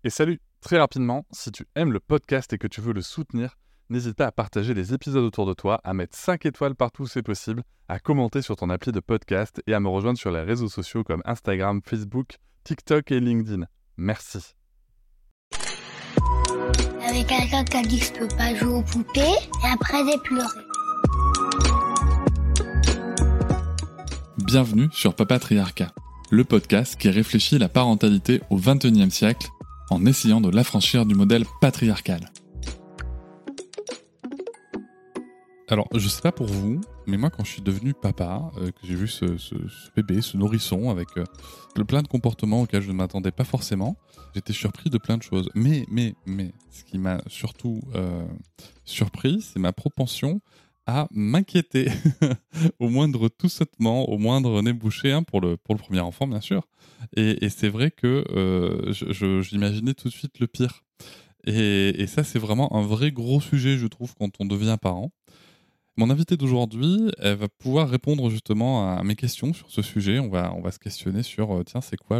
Et salut, très rapidement, si tu aimes le podcast et que tu veux le soutenir, n'hésite pas à partager les épisodes autour de toi, à mettre 5 étoiles partout où c'est possible, à commenter sur ton appli de podcast et à me rejoindre sur les réseaux sociaux comme Instagram, Facebook, TikTok et LinkedIn. Merci. Avec quelqu'un qui a dit que je peux pas jouer aux poupées et après j'ai pleuré. Bienvenue sur Papatriarcat, le podcast qui réfléchit la parentalité au XXIe siècle en essayant de l'affranchir du modèle patriarcal. Alors, je sais pas pour vous, mais moi quand je suis devenu papa, que j'ai vu ce bébé, ce nourrisson avec plein de comportements auxquels je ne m'attendais pas forcément, j'étais surpris de plein de choses. Mais, ce qui m'a surtout surpris, c'est ma propension à m'inquiéter au moindre tout sautement, au moindre nez bouché, pour le premier enfant bien sûr. Et c'est vrai que j'imaginais tout de suite le pire. Et ça, c'est vraiment un vrai gros sujet, je trouve, quand on devient parent. Mon invitée d'aujourd'hui, elle va pouvoir répondre justement à mes questions sur ce sujet. On va se questionner sur, c'est quoi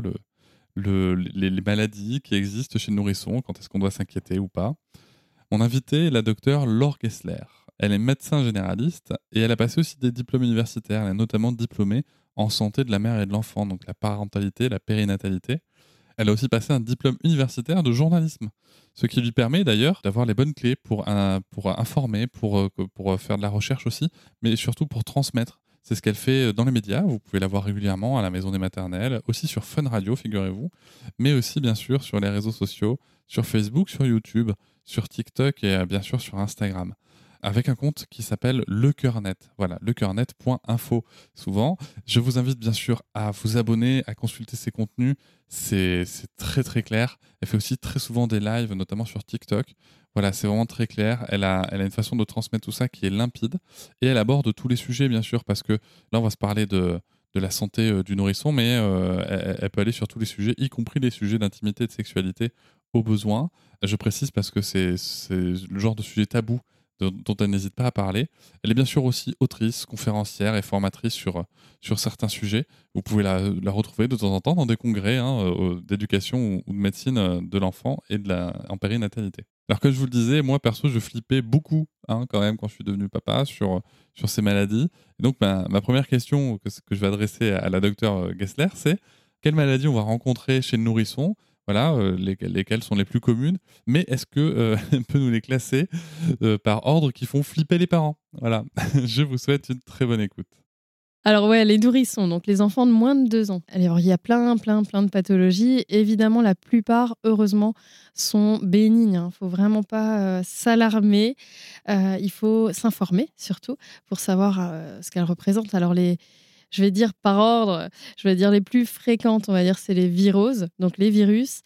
les maladies qui existent chez le nourrisson, quand est-ce qu'on doit s'inquiéter ou pas. Mon invitée est la docteure Laure Gessler. Elle est médecin généraliste et elle a passé aussi des diplômes universitaires. Elle est notamment diplômée en santé de la mère et de l'enfant, donc la parentalité, la périnatalité. Elle a aussi passé un diplôme universitaire de journalisme, ce qui lui permet d'ailleurs d'avoir les bonnes clés pour informer, pour faire de la recherche aussi, mais surtout pour transmettre. C'est ce qu'elle fait dans les médias. Vous pouvez la voir régulièrement à la Maison des Maternelles, aussi sur Fun Radio, figurez-vous, mais aussi bien sûr sur les réseaux sociaux, sur Facebook, sur YouTube, sur TikTok et bien sûr sur Instagram, avec un compte qui s'appelle lecoeurnet. Voilà, lecoeurnet.info. Souvent, je vous invite bien sûr à vous abonner, à consulter ses contenus. C'est très très clair. Elle fait aussi très souvent des lives, notamment sur TikTok. Voilà, c'est vraiment très clair. Elle a une façon de transmettre tout ça qui est limpide. Et elle aborde tous les sujets, bien sûr, parce que là, on va se parler de la santé du nourrisson, mais elle peut aller sur tous les sujets, y compris les sujets d'intimité et de sexualité au besoin. Je précise parce que c'est le genre de sujet tabou dont elle n'hésite pas à parler. Elle est bien sûr aussi autrice, conférencière et formatrice sur certains sujets. Vous pouvez la retrouver de temps en temps dans des congrès d'éducation ou de médecine de l'enfant et en périnatalité. Alors que je vous le disais, moi perso, je flippais beaucoup quand même quand je suis devenu papa sur ces maladies. Et donc ma première question que je vais adresser à la docteure Gessler, c'est quelles maladies on va rencontrer chez le nourrisson ? Voilà, lesquelles sont les plus communes, mais est-ce que elle peut nous les classer par ordre qui font flipper les parents ? Voilà, je vous souhaite une très bonne écoute. Alors ouais, les nourrissons, donc les enfants de moins de 2 ans. Alors il y a plein de pathologies. Évidemment, la plupart, heureusement, sont bénignes. Il ne faut vraiment pas s'alarmer. Il faut s'informer, surtout, pour savoir ce qu'elles représentent. Alors je vais dire par ordre, je vais dire les plus fréquentes, on va dire, c'est les viroses, donc les virus.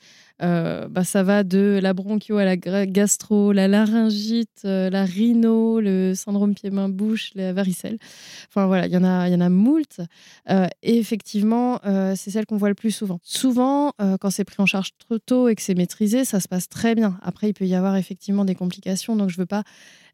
Ça va de la bronchio à la gastro, la laryngite, la rhino, le syndrome pieds-mains-bouche, la varicelle. Enfin voilà, il y en a moult. Et effectivement, c'est celle qu'on voit le plus souvent. Souvent, quand c'est pris en charge trop tôt et que c'est maîtrisé, ça se passe très bien. Après, il peut y avoir effectivement des complications, donc je veux pas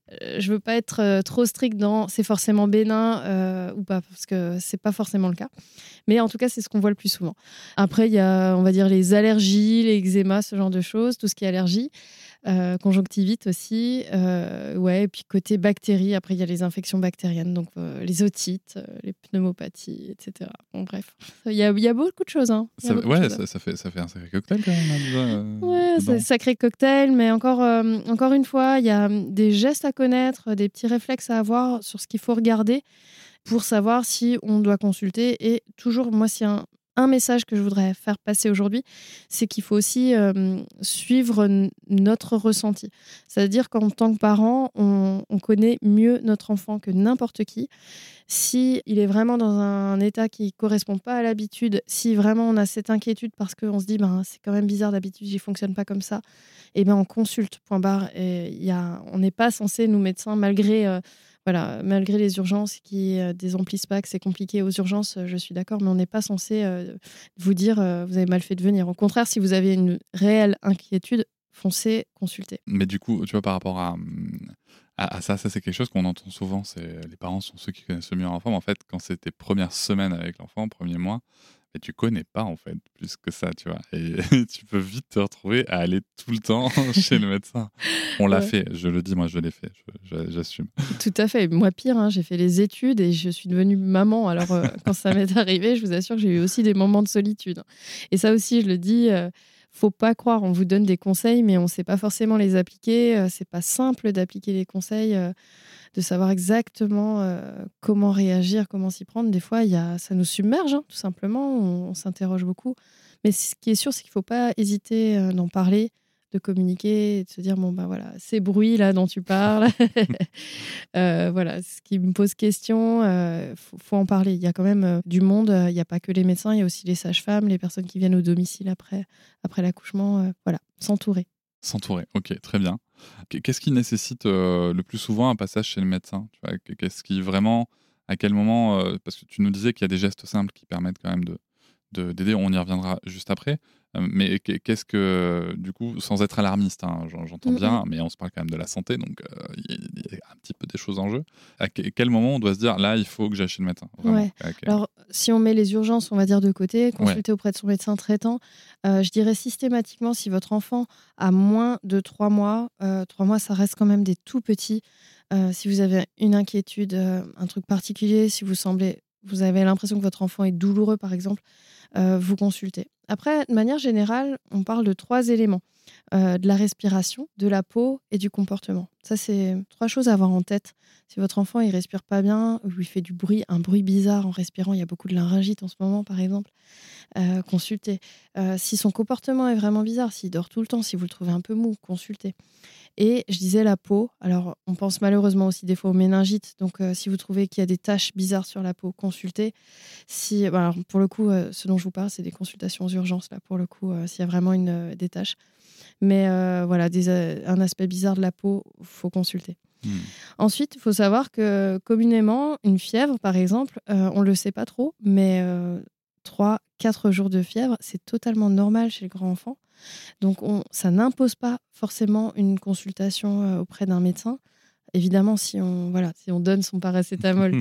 être trop stricte dans c'est forcément bénin ou pas, parce que c'est pas forcément le cas. Mais en tout cas, c'est ce qu'on voit le plus souvent. Après, il y a, on va dire, les allergies, les eczémas, ce genre de choses, tout ce qui est allergie. Conjonctivite aussi. Et puis côté bactéries, après, il y a les infections bactériennes, donc les otites, les pneumopathies, etc. Bon, bref, il y a beaucoup de choses. Ça fait un sacré cocktail quand même. C'est un sacré cocktail, mais encore une fois, il y a des gestes à connaître, des petits réflexes à avoir sur ce qu'il faut regarder pour savoir si on doit consulter. Et toujours, moi, s'il y a un message que je voudrais faire passer aujourd'hui, c'est qu'il faut aussi suivre notre ressenti. C'est-à-dire qu'en tant que parent, on connaît mieux notre enfant que n'importe qui. Si il est vraiment dans un état qui ne correspond pas à l'habitude, si vraiment on a cette inquiétude parce qu'on se dit c'est quand même bizarre, d'habitude il ne fonctionne pas comme ça, et on consulte, point barre. Et on n'est pas censé, nous médecins, malgré les urgences qui désemplissent pas, que c'est compliqué aux urgences, je suis d'accord, mais on n'est pas censé vous dire vous avez mal fait de venir. Au contraire, si vous avez une réelle inquiétude, foncez, consultez. Mais du coup, tu vois, par rapport à ça c'est quelque chose qu'on entend souvent, c'est les parents sont ceux qui connaissent le mieux l'enfant, mais en fait, quand c'est tes premières semaines avec l'enfant, premier mois, et tu connais pas en fait plus que ça, tu vois. Et tu peux vite te retrouver à aller tout le temps chez le médecin. On l'a Ouais. fait, je le dis, moi je l'ai fait, j'assume. Tout à fait. Moi, pire, hein, j'ai fait les études et je suis devenue maman. Alors, quand ça m'est arrivé, je vous assure que j'ai eu aussi des moments de solitude. Et ça aussi, je le dis, faut pas croire. On vous donne des conseils, mais on ne sait pas forcément les appliquer. C'est pas simple d'appliquer les conseils, de savoir exactement comment réagir, comment s'y prendre. Des fois, ça nous submerge, hein, tout simplement. On s'interroge beaucoup. Mais ce qui est sûr, c'est qu'il ne faut pas hésiter d'en parler, de communiquer et de se dire bon ben voilà, ces bruits là dont tu parles, voilà, ce qui me pose question, faut en parler. Il y a quand même du monde, il n'y a pas que les médecins, il y a aussi les sages-femmes, les personnes qui viennent au domicile après l'accouchement, voilà, s'entourer. S'entourer, ok, très bien. Qu'est-ce qui nécessite le plus souvent un passage chez le médecin? Tu vois, qu'est-ce qui vraiment, à quel moment, parce que tu nous disais qu'il y a des gestes simples qui permettent quand même d'aider, on y reviendra juste après. Mais qu'est-ce que, du coup, sans être alarmiste, hein, j'entends bien, mais on se parle quand même de la santé, donc il y a un petit peu des choses en jeu. À quel moment on doit se dire, là, il faut que j'aille chez le médecin, vraiment? Ouais. Alors, si on met les urgences, on va dire, de côté, consulter auprès de son médecin traitant, je dirais systématiquement, si votre enfant a moins de 3 mois, 3 mois, ça reste quand même des tout petits. Si vous avez une inquiétude, un truc particulier, si vous avez l'impression que votre enfant est douloureux, par exemple, vous consultez. Après, de manière générale, on parle de 3 éléments. De la respiration, de la peau et du comportement. Ça, c'est 3 choses à avoir en tête. Si votre enfant il respire pas bien ou il fait un bruit bizarre en respirant, il y a beaucoup de laryngite en ce moment, par exemple, consultez. Si son comportement est vraiment bizarre, s'il dort tout le temps, si vous le trouvez un peu mou, consultez. Et je disais la peau. Alors, on pense malheureusement aussi des fois aux méningites. Donc, si vous trouvez qu'il y a des taches bizarres sur la peau, consultez. Alors, pour le coup, ce dont je vous parle, c'est des consultations aux urgences, là, pour le coup, s'il y a vraiment des taches. Mais voilà, un aspect bizarre de la peau, il faut consulter. Ensuite, il faut savoir que communément, une fièvre, par exemple, on ne le sait pas trop, mais 3-4 jours de fièvre, c'est totalement normal chez le grand enfant. Donc, ça n'impose pas forcément une consultation auprès d'un médecin. Évidemment, si on donne son paracétamol,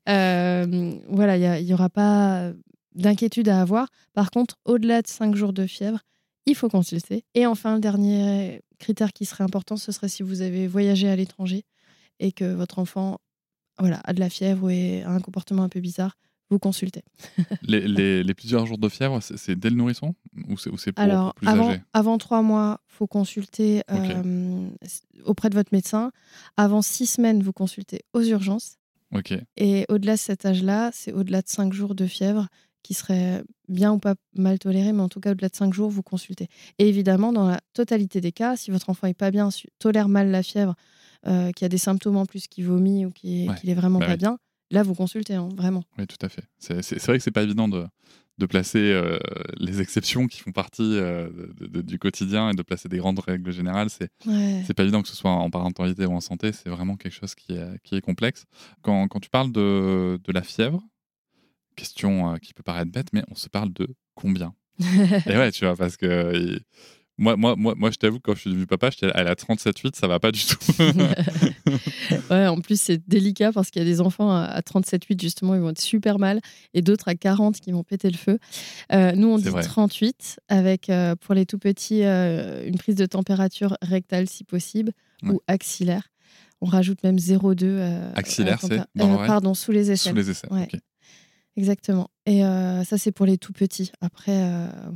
voilà, il n'y aura pas d'inquiétude à avoir. Par contre, au-delà de 5 jours de fièvre, il faut consulter. Et enfin, le dernier critère qui serait important, ce serait si vous avez voyagé à l'étranger et que votre enfant a de la fièvre ou a un comportement un peu bizarre, vous consultez. Les plusieurs jours de fièvre, c'est dès le nourrisson ou c'est pour plus âgé? Avant 3 mois, il faut consulter auprès de votre médecin. Avant 6 semaines, vous consultez aux urgences. Ok. Et au-delà de cet âge-là, c'est au-delà de 5 jours de fièvre qui serait bien ou pas mal toléré, mais en tout cas, au-delà de 5 jours, vous consultez. Et évidemment, dans la totalité des cas, si votre enfant n'est pas bien, tolère mal la fièvre, qu'il y a des symptômes en plus, qu'il vomit ou qu'il est vraiment pas bien, là, vous consultez, hein, vraiment. Oui, tout à fait. C'est vrai que c'est pas évident de placer les exceptions qui font partie du quotidien et de placer des grandes règles générales. C'est pas évident que ce soit en parentalité ou en santé, c'est vraiment quelque chose qui est complexe. Quand tu parles de la fièvre, question qui peut paraître bête, mais on se parle de combien? Et ouais, tu vois, parce que moi, je t'avoue, quand je suis devenu papa, j'étais à la 37,8, ça va pas du tout. Ouais, en plus, c'est délicat parce qu'il y a des enfants à 37,8, justement, ils vont être super mal, et d'autres à 40 qui vont péter le feu. Nous, on dit 38, avec, pour les tout petits, une prise de température rectale si possible, ou axillaire. On rajoute même 0,2. Axillaire, c'est dans l'oreille? Pardon, sous les aisselles. Sous les aisselles, ouais. ok. Exactement. Et ça, c'est pour les tout petits. Après,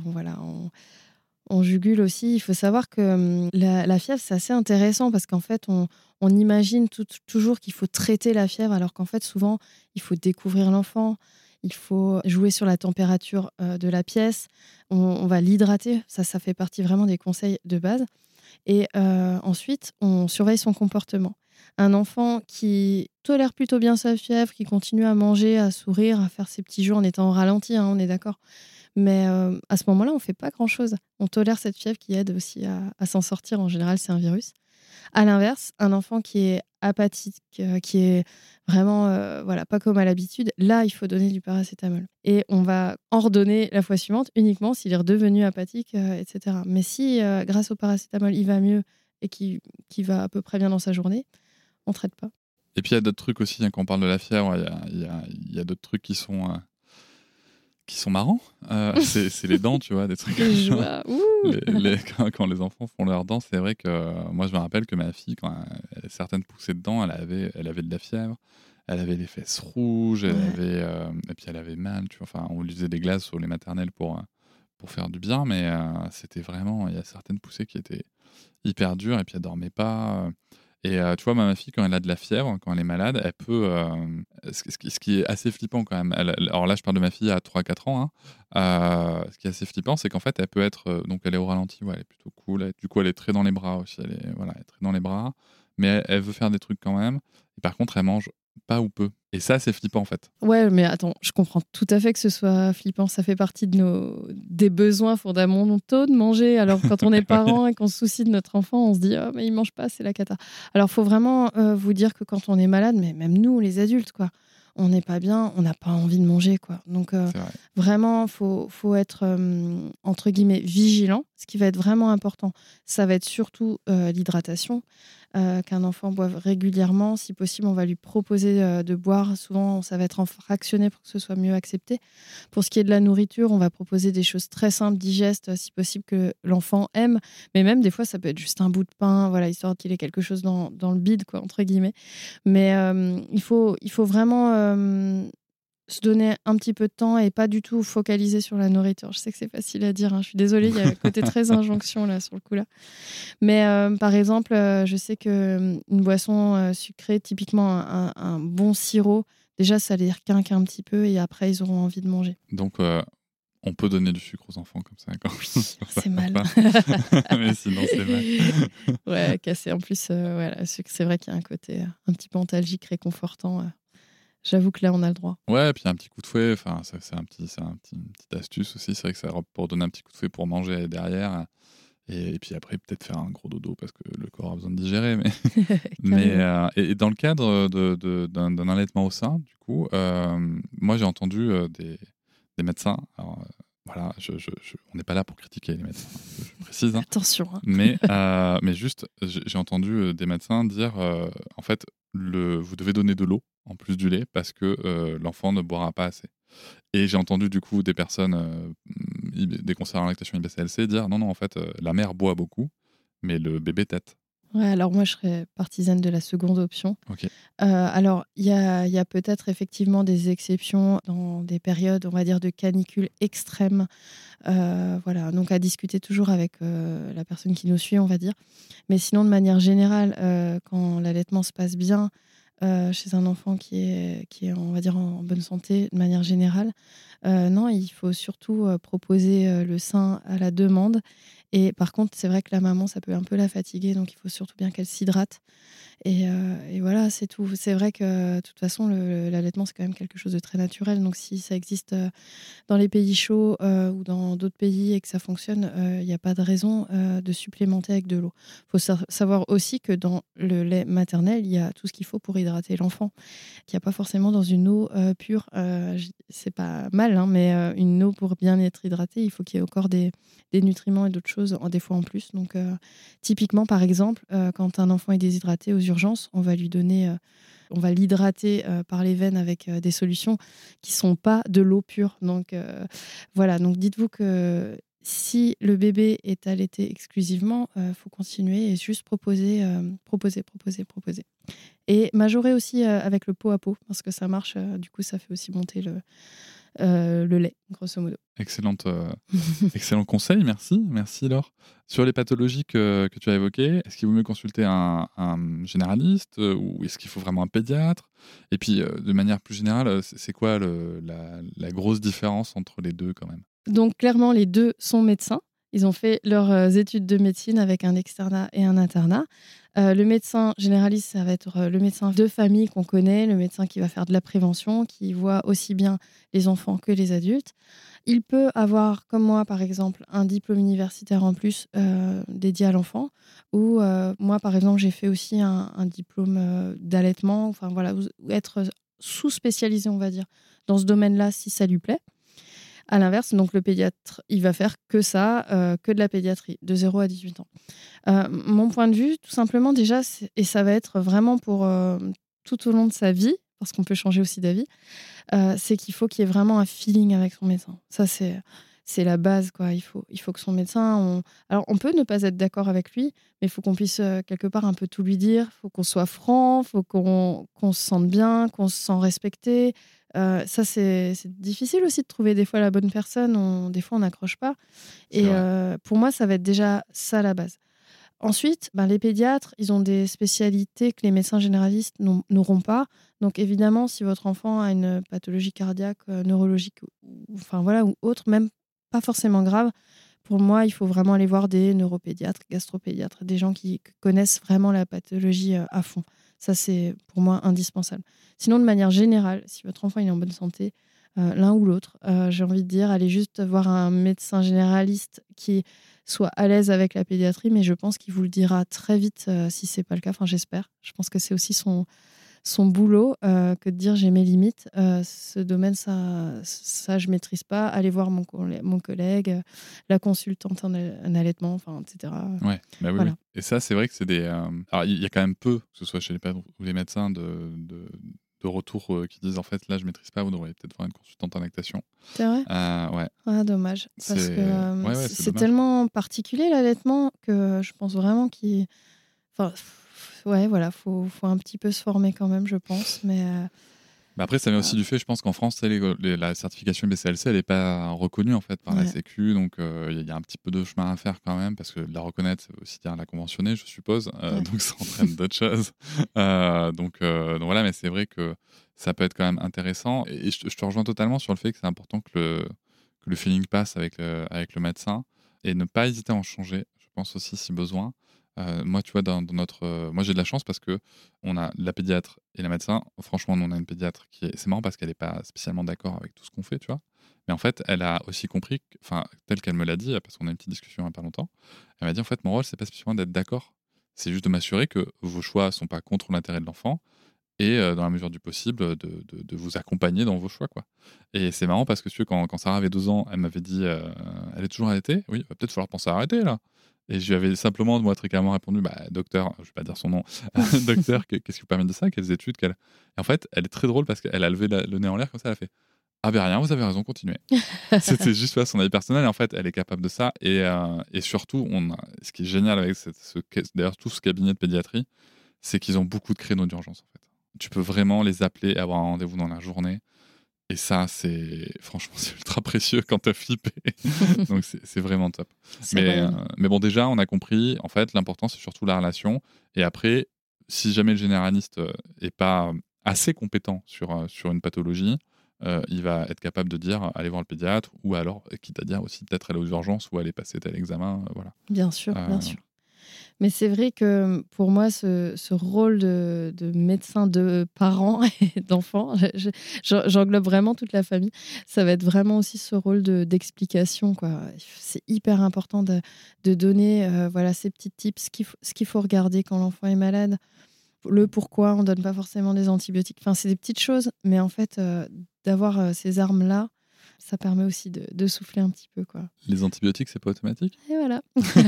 on jugule aussi. Il faut savoir que la fièvre, c'est assez intéressant parce qu'en fait, on imagine toujours qu'il faut traiter la fièvre, alors qu'en fait, souvent, il faut découvrir l'enfant, il faut jouer sur la température de la pièce, on va l'hydrater. Ça fait partie vraiment des conseils de base. Et ensuite, on surveille son comportement. Un enfant qui tolère plutôt bien sa fièvre, qui continue à manger, à sourire, à faire ses petits jeux en étant au ralenti, hein, on est d'accord. Mais à ce moment-là, on ne fait pas grand-chose. On tolère cette fièvre qui aide aussi à s'en sortir. En général, c'est un virus. À l'inverse, un enfant qui est apathique, qui est vraiment pas comme à l'habitude, là, il faut donner du paracétamol. Et on va en redonner la fois suivante uniquement s'il est redevenu apathique, etc. Mais si, grâce au paracétamol, il va mieux et qu'il va à peu près bien dans sa journée, on ne traite pas. Et puis, il y a d'autres trucs aussi, hein, quand on parle de la fièvre, il y a d'autres trucs qui qui sont marrants. C'est les dents, tu vois, des trucs. Les joies. Quand les enfants font leurs dents, c'est vrai que moi, je me rappelle que ma fille, quand certaines poussées de dents, elle avait de la fièvre. Elle avait les fesses rouges, et puis elle avait mal. Tu vois. Enfin, on lui faisait des glaces sur les maternelles pour faire du bien, mais c'était vraiment... Il y a certaines poussées qui étaient hyper dures, et puis elle dormait pas. Et tu vois, ma fille, quand elle a de la fièvre, quand elle est malade, elle peut... ce qui est assez flippant quand même. Alors là, je parle de ma fille à 3-4 ans. Ce qui est assez flippant, c'est qu'en fait, elle peut être... donc elle est au ralenti, elle est plutôt cool. Du coup, elle est très dans les bras aussi. Elle est très dans les bras. Mais elle veut faire des trucs quand même. Et par contre, elle mange pas ou peu. Et ça, c'est flippant en fait. Ouais, mais attends, je comprends tout à fait que ce soit flippant. Ça fait partie des besoins fondamentaux de manger. Alors, quand on est parent et qu'on se soucie de notre enfant, on se dit « Oh, mais il mange pas, c'est la cata ». Alors, il faut vraiment vous dire que quand on est malade, mais même nous, les adultes, quoi, on n'est pas bien, on n'a pas envie de manger, quoi. Donc, vraiment, faut être, entre guillemets, vigilant. Ce qui va être vraiment important, ça va être surtout l'hydratation. Qu'un enfant boive régulièrement. Si possible, on va lui proposer de boire. Souvent, ça va être en fractionné pour que ce soit mieux accepté. Pour ce qui est de la nourriture, on va proposer des choses très simples, digestes, si possible, que l'enfant aime. Mais même, des fois, ça peut être juste un bout de pain, voilà, histoire qu'il ait quelque chose dans le bide, quoi, entre guillemets. Mais il faut vraiment... se donner un petit peu de temps et pas du tout focaliser sur la nourriture. Je sais que c'est facile à dire, hein. Je suis désolée, il y a un côté très injonction là sur le coup là. Mais par exemple, je sais qu'une boisson sucrée, typiquement un bon sirop, déjà ça les requinque un petit peu et après ils auront envie de manger. Donc on peut donner du sucre aux enfants comme ça. C'est mal. Mais sinon c'est mal. Ouais, casser en plus, le sucre, c'est vrai qu'il y a un côté un petit peu antalgique, réconfortant. J'avoue que là, on a le droit. Ouais, et puis un petit coup de fouet, c'est une petite astuce aussi. C'est vrai que ça pour donner un petit coup de fouet pour manger derrière. Et puis après, peut-être faire un gros dodo parce que le corps a besoin de digérer. Et dans le cadre d'un allaitement au sein, du coup, moi j'ai entendu des médecins. Alors, voilà, on n'est pas là pour critiquer les médecins, je précise. Attention. Hein. Mais juste, j'ai entendu des médecins dire en fait, vous devez donner de l'eau en plus du lait parce que l'enfant ne boira pas assez. Et j'ai entendu du coup des personnes, des conseillers en lactation IBCLC dire non, en fait, la mère boit beaucoup, mais le bébé tète. Ouais, alors moi je serais partisane de la seconde option. Okay. Alors il y a peut-être effectivement des exceptions dans des périodes, on va dire, de canicule extrême. Voilà, donc à discuter toujours avec la personne qui nous suit, on va dire. Mais sinon, de manière générale, quand l'allaitement se passe bien chez un enfant qui est, on va dire, en bonne santé, de manière générale, non, il faut surtout proposer le sein à la demande. Et par contre, c'est vrai que la maman, ça peut un peu la fatiguer, donc il faut surtout bien qu'elle s'hydrate. Et voilà, c'est tout. C'est vrai que de toute façon, l'allaitement, c'est quand même quelque chose de très naturel. Donc si ça existe dans les pays chauds ou dans d'autres pays et que ça fonctionne, il n'y a pas de raison de supplémenter avec de l'eau. Il faut savoir aussi que dans le lait maternel, il y a tout ce qu'il faut pour hydrater l'enfant, qu'il n'y a pas forcément dans une eau pure. C'est pas mal, hein, mais une eau pour bien être hydratée, il faut qu'il y ait encore des nutriments et d'autres choses, des fois en plus. Donc typiquement, par exemple, quand un enfant est déshydraté aux urgences, on va lui donner... on va l'hydrater par les veines avec des solutions qui ne sont pas de l'eau pure. Donc voilà, donc dites-vous que si le bébé est allaité exclusivement, faut continuer et juste proposer. Et majorer aussi avec le pot à pot, parce que ça marche, du coup ça fait aussi monter le lait, grosso modo. Excellent conseil, merci Laure. Sur les pathologies que tu as évoquées, est-ce qu'il vaut mieux consulter un généraliste ou est-ce qu'il faut vraiment un pédiatre? Et puis, de manière plus générale, c'est quoi la grosse différence entre les deux quand même? Donc clairement, les deux sont médecins. Ils ont fait leurs études de médecine avec un externat et un internat. Le médecin généraliste, ça va être le médecin de famille qu'on connaît, le médecin qui va faire de la prévention, qui voit aussi bien les enfants que les adultes. Il peut avoir, comme moi par exemple, un diplôme universitaire en plus dédié à l'enfant. Ou moi par exemple, j'ai fait aussi un diplôme d'allaitement. Enfin voilà, être sous-spécialisé, on va dire, dans ce domaine-là si ça lui plaît. À l'inverse, donc le pédiatre, il va faire que ça, que de la pédiatrie, de 0 à 18 ans. Mon point de vue, tout simplement déjà, et ça va être vraiment pour tout au long de sa vie, parce qu'on peut changer aussi d'avis, c'est qu'il faut qu'il y ait vraiment un feeling avec son médecin. Ça, c'est la base, quoi. Il faut que son médecin... Alors, on peut ne pas être d'accord avec lui, mais il faut qu'on puisse, quelque part, un peu tout lui dire. Il faut qu'on soit franc, il faut qu'on se sente bien, qu'on se sent respecté. Ça, c'est difficile aussi de trouver des fois la bonne personne. Des fois, on n'accroche pas. Et pour moi, ça va être déjà ça, la base. Ensuite, les pédiatres, ils ont des spécialités que les médecins généralistes n'auront pas. Donc, évidemment, si votre enfant a une pathologie cardiaque, neurologique ou autre, même pas forcément grave, pour moi, il faut vraiment aller voir des neuropédiatres, gastropédiatres, des gens qui connaissent vraiment la pathologie à fond. Ça, c'est pour moi indispensable. Sinon, de manière générale, si votre enfant il est en bonne santé, l'un ou l'autre, j'ai envie de dire, allez juste voir un médecin généraliste qui soit à l'aise avec la pédiatrie, mais je pense qu'il vous le dira très vite si c'est pas le cas. Enfin, j'espère. Je pense que c'est aussi son boulot que de dire j'ai mes limites. Ce domaine, ça je maîtrise pas. Allez voir mon collègue, la consultante en allaitement, etc. Ouais, bah oui, Voilà. oui. Et ça, c'est vrai que c'est des... Alors, il y a quand même peu, que ce soit chez les pères ou les médecins, de retours qui disent en fait, là, je maîtrise pas, vous devriez peut-être voir une consultante en lactation. C'est vrai ? Ouais. Ah, dommage. Parce que ouais, c'est dommage. tellement particulier l'allaitement que je pense vraiment qu'il... Enfin, ouais, voilà, faut un petit peu se former quand même, je pense. Mais Après, ça vient aussi du fait, je pense qu'en France, la certification BCLC, elle n'est pas reconnue en fait par la Sécu, donc il y a un petit peu de chemin à faire quand même, parce que la reconnaître, ça veut aussi dire la conventionner, je suppose, donc ça entraîne d'autres choses. Donc voilà, mais c'est vrai que ça peut être quand même intéressant, et je te rejoins totalement sur le fait que c'est important que le feeling passe avec le médecin, et ne pas hésiter à en changer, je pense aussi si besoin. Moi, tu vois, dans notre... moi, j'ai de la chance parce que on a la pédiatre et la médecin. Franchement, nous, on a une pédiatre qui est... C'est marrant parce qu'elle n'est pas spécialement d'accord avec tout ce qu'on fait, tu vois. Mais en fait, elle a aussi compris, tel qu'elle me l'a dit, parce qu'on a une petite discussion il n'y a pas longtemps, elle m'a dit, en fait, mon rôle, c'est pas spécialement d'être d'accord. C'est juste de m'assurer que vos choix ne sont pas contre l'intérêt de l'enfant, et dans la mesure du possible, de vous accompagner dans vos choix, quoi. Et c'est marrant parce que tu vois, quand Sarah avait 2 ans, elle m'avait dit, elle est toujours allaitée ? Oui, va peut-être falloir penser à arrêter, là. Et je lui avais simplement, moi, très clairement répondu, docteur, je vais pas dire son nom, docteur, qu'est-ce qui vous permet de ça ? Quelles études Et en fait, elle est très drôle parce qu'elle a levé le nez en l'air comme ça, elle a fait, ah ben rien, vous avez raison, continuez. C'était juste son avis personnel, et en fait, elle est capable de ça. Et surtout, ce qui est génial avec d'ailleurs tout ce cabinet de pédiatrie, c'est qu'ils ont beaucoup de créneaux d'urgence, en fait. Tu peux vraiment les appeler et avoir un rendez-vous dans la journée. Et ça, franchement, c'est ultra précieux quand t'as flippé. Donc, c'est vraiment top. Mais bon, déjà, on a compris, en fait, l'important, c'est surtout la relation. Et après, si jamais le généraliste n'est pas assez compétent sur une pathologie, il va être capable de dire, allez voir le pédiatre, ou alors, quitte à dire aussi, peut-être aller aux urgences ou aller passer tel examen. Voilà. Bien sûr, bien sûr. Mais c'est vrai que pour moi, ce rôle de médecin de parents et d'enfants, j'englobe vraiment toute la famille. Ça va être vraiment aussi ce rôle d'explication, quoi. C'est hyper important de donner ces petits tips, ce qu'il faut regarder quand l'enfant est malade, le pourquoi on ne donne pas forcément des antibiotiques. Enfin, c'est des petites choses, mais en fait, d'avoir ces armes-là, ça permet aussi de souffler un petit peu, quoi. Les antibiotiques, c'est pas automatique ? Et voilà.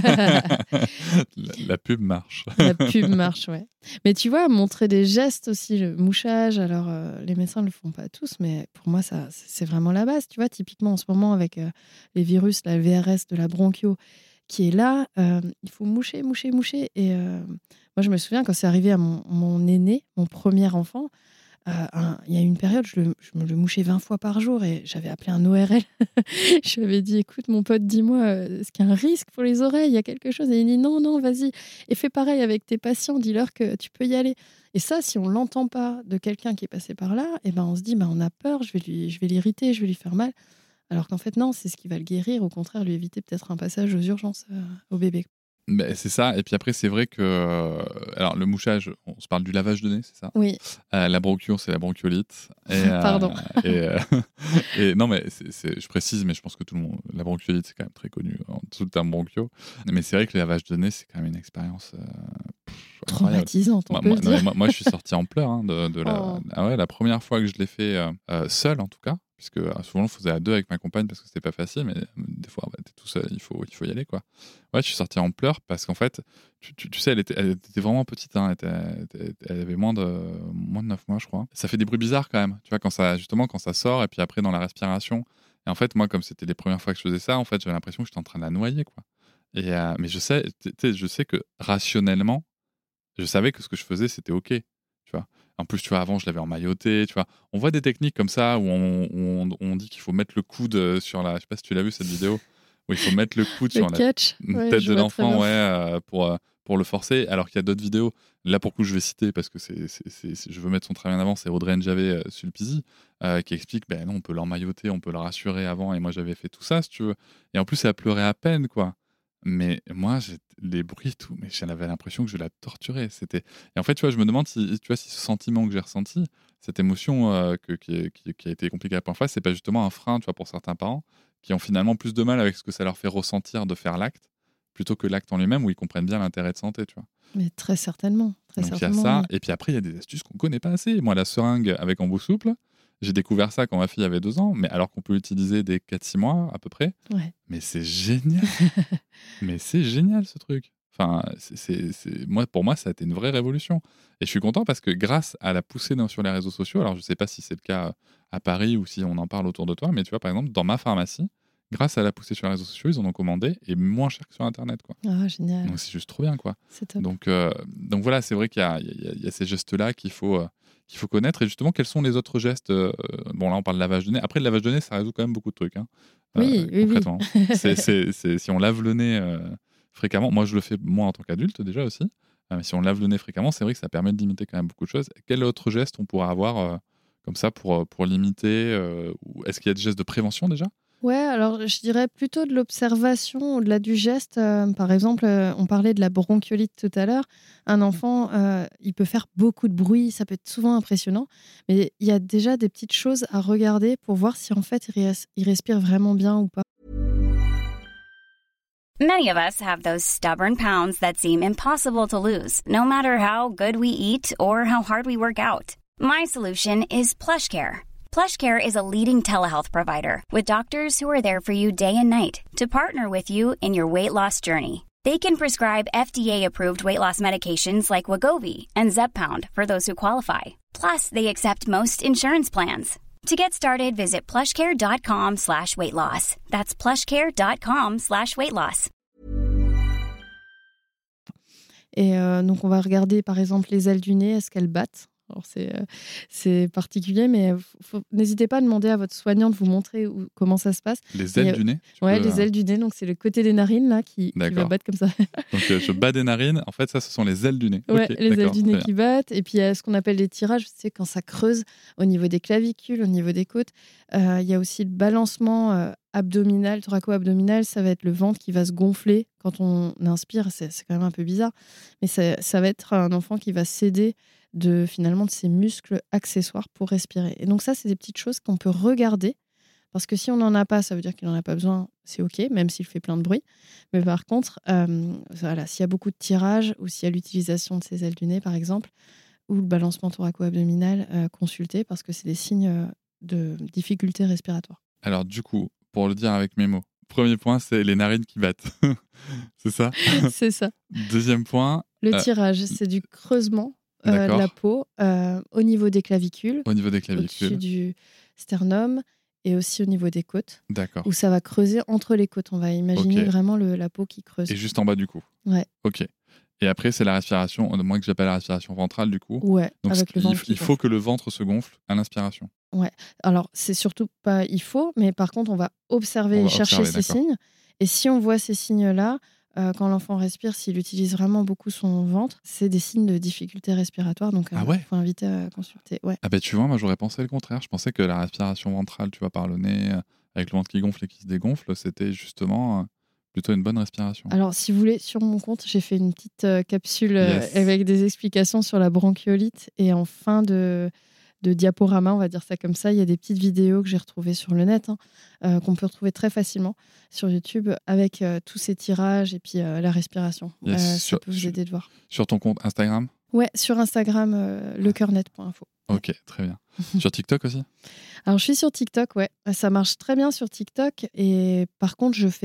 La pub marche. La pub marche, ouais. Mais tu vois, montrer des gestes aussi, le mouchage, alors les médecins ne le font pas tous, mais pour moi, ça, c'est vraiment la base. Tu vois, typiquement en ce moment, avec les virus, la VRS de la bronchio qui est là, il faut moucher. Et moi, je me souviens quand c'est arrivé à mon aîné, mon premier enfant, il y a eu une période, je me le mouchais 20 fois par jour et j'avais appelé un ORL. Je lui avais dit, écoute, mon pote, dis-moi, est-ce qu'il y a un risque pour les oreilles ? Il y a quelque chose ? Et il dit, non, vas-y. Et fais pareil avec tes patients, dis-leur que tu peux y aller. Et ça, si on ne l'entend pas de quelqu'un qui est passé par là, on se dit, on a peur, je vais l'irriter, je vais lui faire mal. Alors qu'en fait, non, c'est ce qui va le guérir. Au contraire, lui éviter peut-être un passage aux urgences au bébé. C'est ça. Et puis après, c'est vrai que... alors, le mouchage, on se parle du lavage de nez, c'est ça ? Oui. La bronchio, c'est la bronchiolite. Pardon. Et non, mais je précise, mais je pense que tout le monde... La bronchiolite, c'est quand même très connu en dessous le terme bronchio. Mais c'est vrai que le lavage de nez, c'est quand même une expérience... traumatisante, on peut le dire. Moi, je suis sorti en pleurs. Ah ouais, la première fois que je l'ai fait seul, en tout cas, puisque souvent on le faisait à 2 avec ma compagne parce que c'était pas facile, mais des fois t'es tout seul, il faut y aller quoi. Ouais, je suis sorti en pleurs parce qu'en fait, tu sais, elle était vraiment petite, hein, elle avait moins de 9 mois je crois. Ça fait des bruits bizarres quand même, tu vois, quand ça sort et puis après dans la respiration. Et en fait, moi, comme c'était les premières fois que je faisais ça, en fait, j'avais l'impression que j'étais en train de la noyer quoi. Et mais je sais que rationnellement, je savais que ce que je faisais c'était ok, tu vois. En plus, tu vois, avant, je l'avais emmailloté, tu vois. On voit des techniques comme ça où on dit qu'il faut mettre le coude sur la. Je sais pas si tu l'as vu cette vidéo, où il faut mettre le coude sur la catch. tête de l'enfant, pour le forcer. Alors qu'il y a d'autres vidéos. Là, pour le coup, je vais citer parce que je veux mettre son travail en avant. C'est Audrey Njavé Sulpizi qui explique ben non, on peut l'emmailloter, on peut le rassurer avant. Et moi, j'avais fait tout ça, si tu veux. Et en plus, elle pleurait à peine, quoi. Mais moi, les bruits, tout, mais j'avais l'impression que je la torturais. Et en fait, tu vois, je me demande si ce sentiment que j'ai ressenti, cette émotion qui a été compliquée à la première fois, c'est pas justement un frein, tu vois, pour certains parents qui ont finalement plus de mal avec ce que ça leur fait ressentir de faire l'acte, plutôt que l'acte en lui-même où ils comprennent bien l'intérêt de santé, tu vois. Mais très certainement. Donc il y a ça, et puis après, il y a des astuces qu'on connaît pas assez. Moi, la seringue avec embout souple, j'ai découvert ça quand ma fille avait 2 ans, mais alors qu'on peut l'utiliser dès 4-6 mois à peu près. Ouais. Mais c'est génial. Mais c'est génial ce truc. Enfin, pour moi, ça a été une vraie révolution. Et je suis content parce que grâce à la poussée sur les réseaux sociaux, alors je sais pas si c'est le cas à Paris ou si on en parle autour de toi, mais tu vois, par exemple, dans ma pharmacie, grâce à la poussée sur les réseaux sociaux, ils en ont commandé et moins cher que sur Internet, quoi. Ah, génial. Donc c'est juste trop bien, quoi. C'est top. Donc voilà, c'est vrai qu'il y a ces gestes-là qu'il faut connaître. Et justement, quels sont les autres gestes Bon, là, on parle de lavage de nez. Après, le lavage de nez, ça résout quand même beaucoup de trucs. Hein, oui. concrètement. Si on lave le nez fréquemment, moi, je le fais moi en tant qu'adulte déjà aussi. Mais si on lave le nez fréquemment, c'est vrai que ça permet de limiter quand même beaucoup de choses. Quel autre geste on pourrait avoir comme ça pour limiter ou est-ce qu'il y a des gestes de prévention déjà ? Ouais, alors je dirais plutôt de l'observation au-delà du geste. Par exemple, on parlait de la bronchiolite tout à l'heure. Un enfant, il peut faire beaucoup de bruit, ça peut être souvent impressionnant, mais il y a déjà des petites choses à regarder pour voir si en fait il respire vraiment bien ou pas. Many of us have those stubborn pounds that seem impossible to lose, no matter how good we eat or how hard we work out. My solution is PlushCare. PlushCare is a leading telehealth provider with doctors who are there for you day and night to partner with you in your weight loss journey. They can prescribe FDA-approved weight loss medications like Wegovy and Zepbound for those who qualify. Plus, they accept most insurance plans. To get started, visit plushcare.com/weightloss. That's plushcare.com/weightloss. Et donc, on va regarder par exemple les ailes du nez, est-ce qu'elles battent ? Alors c'est particulier, mais n'hésitez pas à demander à votre soignant de vous montrer comment ça se passe. Les ailes du nez ? Ouais, les ailes du nez, donc c'est le côté des narines là qui va battre comme ça. Donc je bats des narines, en fait ça ce sont les ailes du nez. Ouais, okay, les ailes du nez qui battent, et puis il y a ce qu'on appelle les tirages, c'est quand ça creuse au niveau des clavicules, au niveau des côtes. Il y a aussi le balancement abdominal, thoraco-abdominal, ça va être le ventre qui va se gonfler quand on inspire, c'est quand même un peu bizarre, mais ça va être un enfant qui va céder de ses muscles accessoires pour respirer. Et donc ça, c'est des petites choses qu'on peut regarder, parce que si on n'en a pas, ça veut dire qu'il n'en a pas besoin, c'est OK, même s'il fait plein de bruit. Mais par contre, s'il y a beaucoup de tirage, ou s'il y a l'utilisation de ces ailes du nez, par exemple, ou le balancement thoraco-abdominal, consultez, parce que c'est des signes de difficulté respiratoire. Alors du coup, pour le dire avec mes mots, premier point, c'est les narines qui battent. C'est ça ? C'est ça. Deuxième point... Le tirage, c'est du creusement de la peau au niveau des clavicules. Au niveau des clavicules. Au-dessus du sternum et aussi au niveau des côtes. D'accord. Où ça va creuser entre les côtes. On va imaginer vraiment la peau qui creuse. Et juste en bas du cou. Ouais. Ok. Et après, c'est la respiration, moi que j'appelle la respiration ventrale du coup. Ouais, donc avec le ventre. Il faut que le ventre se gonfle à l'inspiration. Ouais. Alors, c'est surtout pas il faut, mais par contre, on va observer et chercher ces signes. Et si on voit ces signes-là, quand l'enfant respire, s'il utilise vraiment beaucoup son ventre, c'est des signes de difficulté respiratoire. Donc, il faut inviter à consulter. Ouais. Ah bah tu vois, moi j'aurais pensé le contraire. Je pensais que la respiration ventrale, tu vois, par le nez, avec le ventre qui gonfle et qui se dégonfle, c'était justement plutôt une bonne respiration. Alors, si vous voulez, sur mon compte, j'ai fait une petite capsule avec des explications sur la bronchiolite. Et en fin de diaporama, on va dire ça comme ça, il y a des petites vidéos que j'ai retrouvées sur le net, qu'on peut retrouver très facialement sur YouTube, avec tous ces tirages et puis la respiration. Ça peut vous aider de voir. Sur ton compte Instagram ? Ouais, sur Instagram, lecoeurnet.info. Ok, très bien. Sur TikTok aussi? Alors, je suis sur TikTok, ouais. Ça marche très bien sur TikTok. Et par contre, je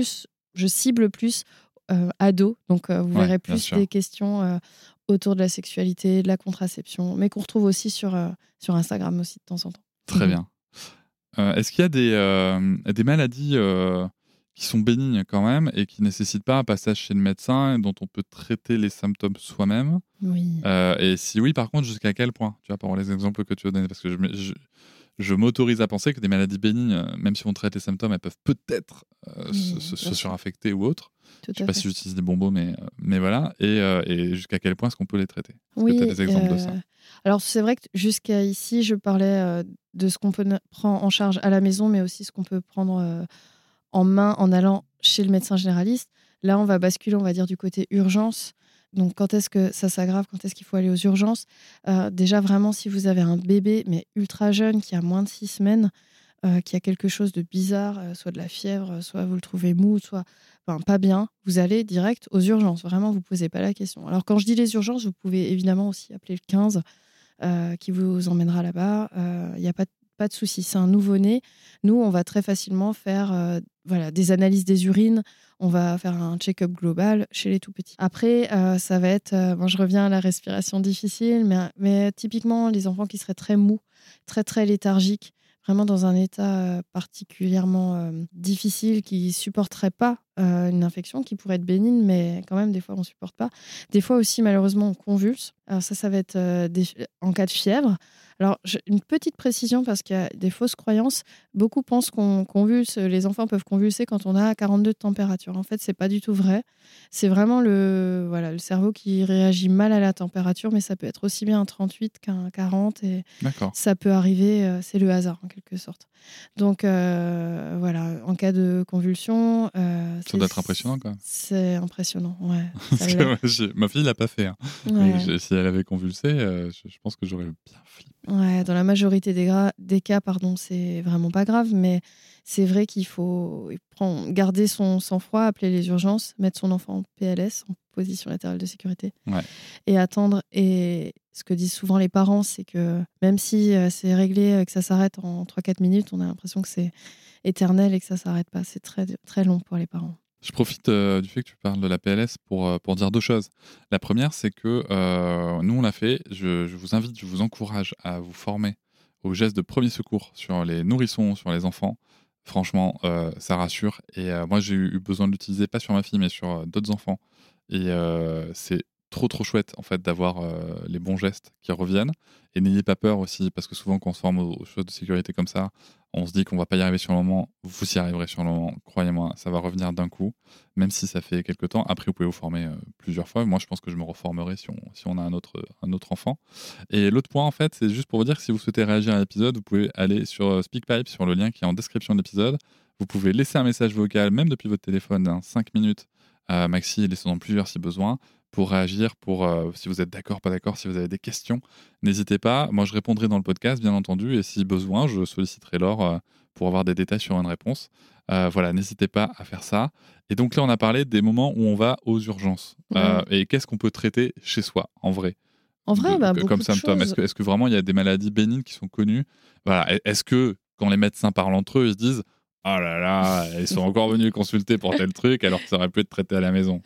cible plus ados. Donc, vous Ouais, verrez bien plus sûr. des questions autour de la sexualité, de la contraception, mais qu'on retrouve aussi sur Instagram aussi de temps en temps. Très bien. Est-ce qu'il y a des maladies qui sont bénignes quand même et qui ne nécessitent pas un passage chez le médecin et dont on peut traiter les symptômes soi-même? Oui. Et si oui, par contre, jusqu'à quel point? Tu vois, par les exemples que tu as donnés, parce que je m'autorise à penser que des maladies bénignes, même si on traite les symptômes, elles peuvent peut-être Oui, se bien sûr. suraffecter ou autre. Tout Je ne sais à pas fait. si j'utilise des bons mots, mais voilà. Et jusqu'à quel point est-ce qu'on peut les traiter? Est-ce que tu as Oui. des exemples de ça? Alors, c'est vrai que jusqu'à ici, je parlais de ce qu'on peut prendre en charge à la maison, mais aussi ce qu'on peut prendre en main en allant chez le médecin généraliste. Là, on va basculer, on va dire, du côté urgence. Donc, quand est-ce que ça s'aggrave? Quand est-ce qu'il faut aller aux urgences? Déjà, vraiment, si vous avez un bébé, mais ultra jeune, qui a moins de 6 semaines, qui a quelque chose de bizarre, soit de la fièvre, soit vous le trouvez mou, soit pas bien, vous allez direct aux urgences. Vraiment, vous ne posez pas la question. Alors, quand je dis les urgences, vous pouvez évidemment aussi appeler le 15 qui vous emmènera là-bas. Il n'y a pas de souci. C'est un nouveau-né. Nous, on va très facilement faire des analyses des urines. On va faire un check-up global chez les tout-petits. Après, ça va être... je reviens à la respiration difficile, mais typiquement, les enfants qui seraient très mous, très, très léthargiques, vraiment dans un état particulièrement difficile, qui ne supporteraient pas une infection qui pourrait être bénigne, mais quand même, des fois, on ne supporte pas. Des fois aussi, malheureusement, on convulse. Alors ça va être en cas de fièvre. Alors, une petite précision, parce qu'il y a des fausses croyances. Beaucoup pensent qu'on convulse, les enfants peuvent convulser quand on a 42 de température. En fait, c'est pas du tout vrai. C'est vraiment le cerveau qui réagit mal à la température, mais ça peut être aussi bien un 38 qu'un 40. Et D'accord. ça peut arriver, c'est le hasard, en quelque sorte. Donc, en cas de convulsion... Ça doit être impressionnant quand même. C'est impressionnant, ouais. Parce que ma fille l'a pas fait. Hein. Ouais. Mais si elle avait convulsé, je pense que j'aurais bien flippé. Ouais, dans la majorité des cas, c'est vraiment pas grave, mais c'est vrai qu'il faut garder son sang-froid, appeler les urgences, mettre son enfant en PLS, en position latérale de sécurité, et attendre. Et ce que disent souvent les parents, c'est que même si c'est réglé, que ça s'arrête en 3-4 minutes, on a l'impression que c'est éternel et que ça s'arrête pas. C'est très, très long pour les parents. Je profite du fait que tu parles de la PLS pour dire deux choses. La première, c'est que nous, on l'a fait. Je vous invite, je vous encourage à vous former aux gestes de premier secours sur les nourrissons, sur les enfants. Franchement, ça rassure. Et moi, j'ai eu besoin de l'utiliser, pas sur ma fille, mais sur d'autres enfants. Et c'est trop chouette, en fait, d'avoir les bons gestes qui reviennent. Et n'ayez pas peur aussi, parce que souvent, quand on se forme aux choses de sécurité comme ça, on se dit qu'on va pas y arriver sur le moment. Vous y arriverez sur le moment. Croyez-moi, ça va revenir d'un coup, même si ça fait quelques temps. Après, vous pouvez vous former plusieurs fois. Moi, je pense que je me reformerai si on a un autre enfant. Et l'autre point, en fait, c'est juste pour vous dire que si vous souhaitez réagir à l'épisode, vous pouvez aller sur SpeakPipe, sur le lien qui est en description de l'épisode. Vous pouvez laisser un message vocal, même depuis votre téléphone, 5 minutes à Maxi, et laissez-en plusieurs si besoin, pour réagir, si vous êtes d'accord, pas d'accord, si vous avez des questions. N'hésitez pas. Moi, je répondrai dans le podcast, bien entendu, et si besoin, je solliciterai Laure pour avoir des détails sur une réponse. Voilà, n'hésitez pas à faire ça. Et donc là, on a parlé des moments où on va aux urgences. Et qu'est-ce qu'on peut traiter chez soi, en vrai? En vrai, beaucoup comme de symptômes. choses. Est-ce que vraiment il y a des maladies bénignes qui sont connues? Voilà. Est-ce que quand les médecins parlent entre eux, ils se disent oh là là, ils sont encore venus consulter pour tel truc alors que ça aurait pu être traité à la maison?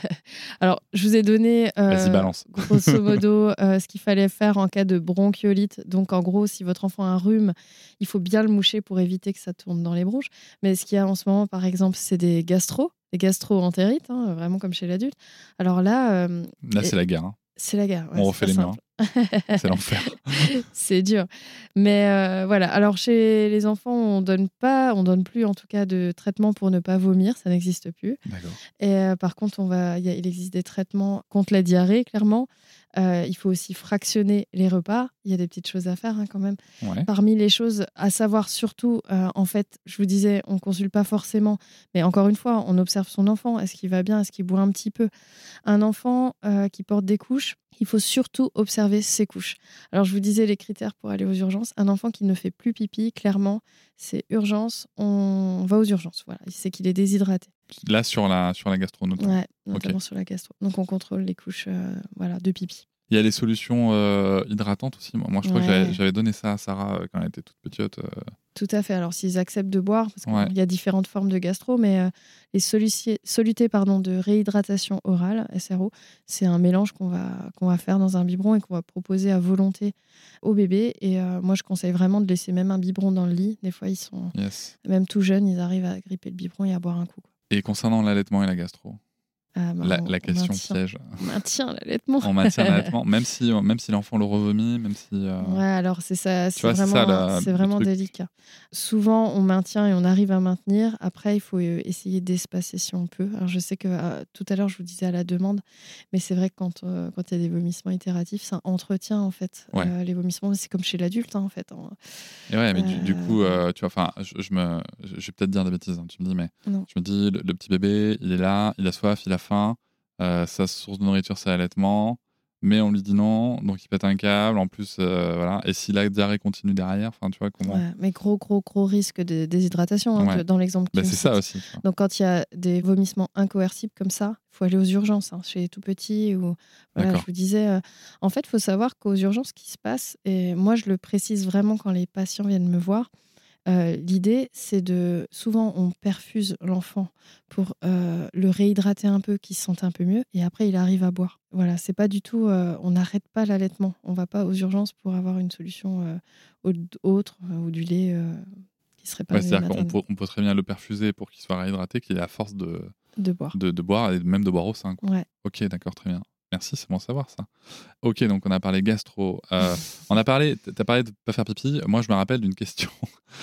Alors, je vous ai donné, Vas-y, balance. grosso modo, ce qu'il fallait faire en cas de bronchiolite. Donc, en gros, si votre enfant a un rhume, il faut bien le moucher pour éviter que ça tourne dans les bronches. Mais ce qu'il y a en ce moment, par exemple, c'est des gastro-entérites, vraiment comme chez l'adulte. Alors là... Là, c'est la guerre. Hein. C'est la guerre. On refait les murs. C'est l'enfer. C'est dur. Mais voilà. Alors, chez les enfants, on donne plus en tout cas de traitement pour ne pas vomir. Ça n'existe plus. D'accord. Et par contre, il existe des traitements contre la diarrhée, clairement. Il faut aussi fractionner les repas. Il y a des petites choses à faire quand même. Ouais. Parmi les choses à savoir, surtout, en fait, je vous disais, on ne consulte pas forcément. Mais encore une fois, on observe son enfant. Est-ce qu'il va bien? Est-ce qu'il boit un petit peu? Un enfant qui porte des couches, il faut surtout observer ses couches. Alors, je vous disais les critères pour aller aux urgences. Un enfant qui ne fait plus pipi, clairement, c'est urgence. On va aux urgences. Voilà. C'est qu'il est déshydraté. Là, sur la gastro, notamment. Ouais, notamment sur la gastro. Donc, on contrôle les couches de pipi. Il y a les solutions hydratantes aussi. Moi, je crois que j'avais donné ça à Sarah quand elle était toute petite. Tout à fait. Alors, s'ils acceptent de boire, parce Ouais. qu'il y a différentes formes de gastro, mais les solutés de réhydratation orale, SRO, c'est un mélange qu'on va faire dans un biberon et qu'on va proposer à volonté au bébé. Et moi, je conseille vraiment de laisser même un biberon dans le lit. Des fois, ils sont même tout jeunes, ils arrivent à gripper le biberon et à boire un coup. Et concernant l'allaitement et la gastro, la question piège. On maintient l'allaitement. On maintient l'allaitement, même si l'enfant le revomit, même si... Ouais, alors c'est ça, c'est vois, vraiment, le truc. délicat. Souvent, on maintient et on arrive à maintenir. Après, il faut essayer d'espacer si on peut. Alors, je sais que tout à l'heure, je vous disais à la demande, mais c'est vrai que quand il y a des vomissements itératifs, ça entretient en fait les vomissements. C'est comme chez l'adulte, en fait. Et ouais, mais du coup, tu vois, enfin, je vais peut-être dire des bêtises, hein, tu me dis, mais Non. je me dis, le petit bébé, il est là, il a soif, il a faim, sa source de nourriture, c'est l'allaitement, mais on lui dit non, donc il pète un câble, en plus, voilà. Et si la diarrhée continue derrière, enfin, tu vois, comment... Ouais, mais gros risque de déshydratation dans l'exemple. Bah, c'est ça aussi. Donc, quand il y a des vomissements incoercibles comme ça, il faut aller aux urgences, chez les tout petits. Voilà, je vous disais, en fait, il faut savoir qu'aux urgences, ce qui se passe, et moi, je le précise vraiment quand les patients viennent me voir, l'idée, c'est souvent, on perfuse l'enfant pour le réhydrater un peu, qu'il se sente un peu mieux, et après, il arrive à boire. Voilà, c'est pas du tout... on n'arrête pas l'allaitement. On va pas aux urgences pour avoir une solution autre ou du lait qui serait pas... C'est-à-dire qu'on peut très bien le perfuser pour qu'il soit réhydraté, qu'il ait la force de boire. De boire, et même de boire au sein. Ouais. Ok, d'accord, très bien. Merci, c'est bon à savoir ça. Ok, donc on a parlé gastro. T'as parlé de pas faire pipi. Moi, je me rappelle d'une question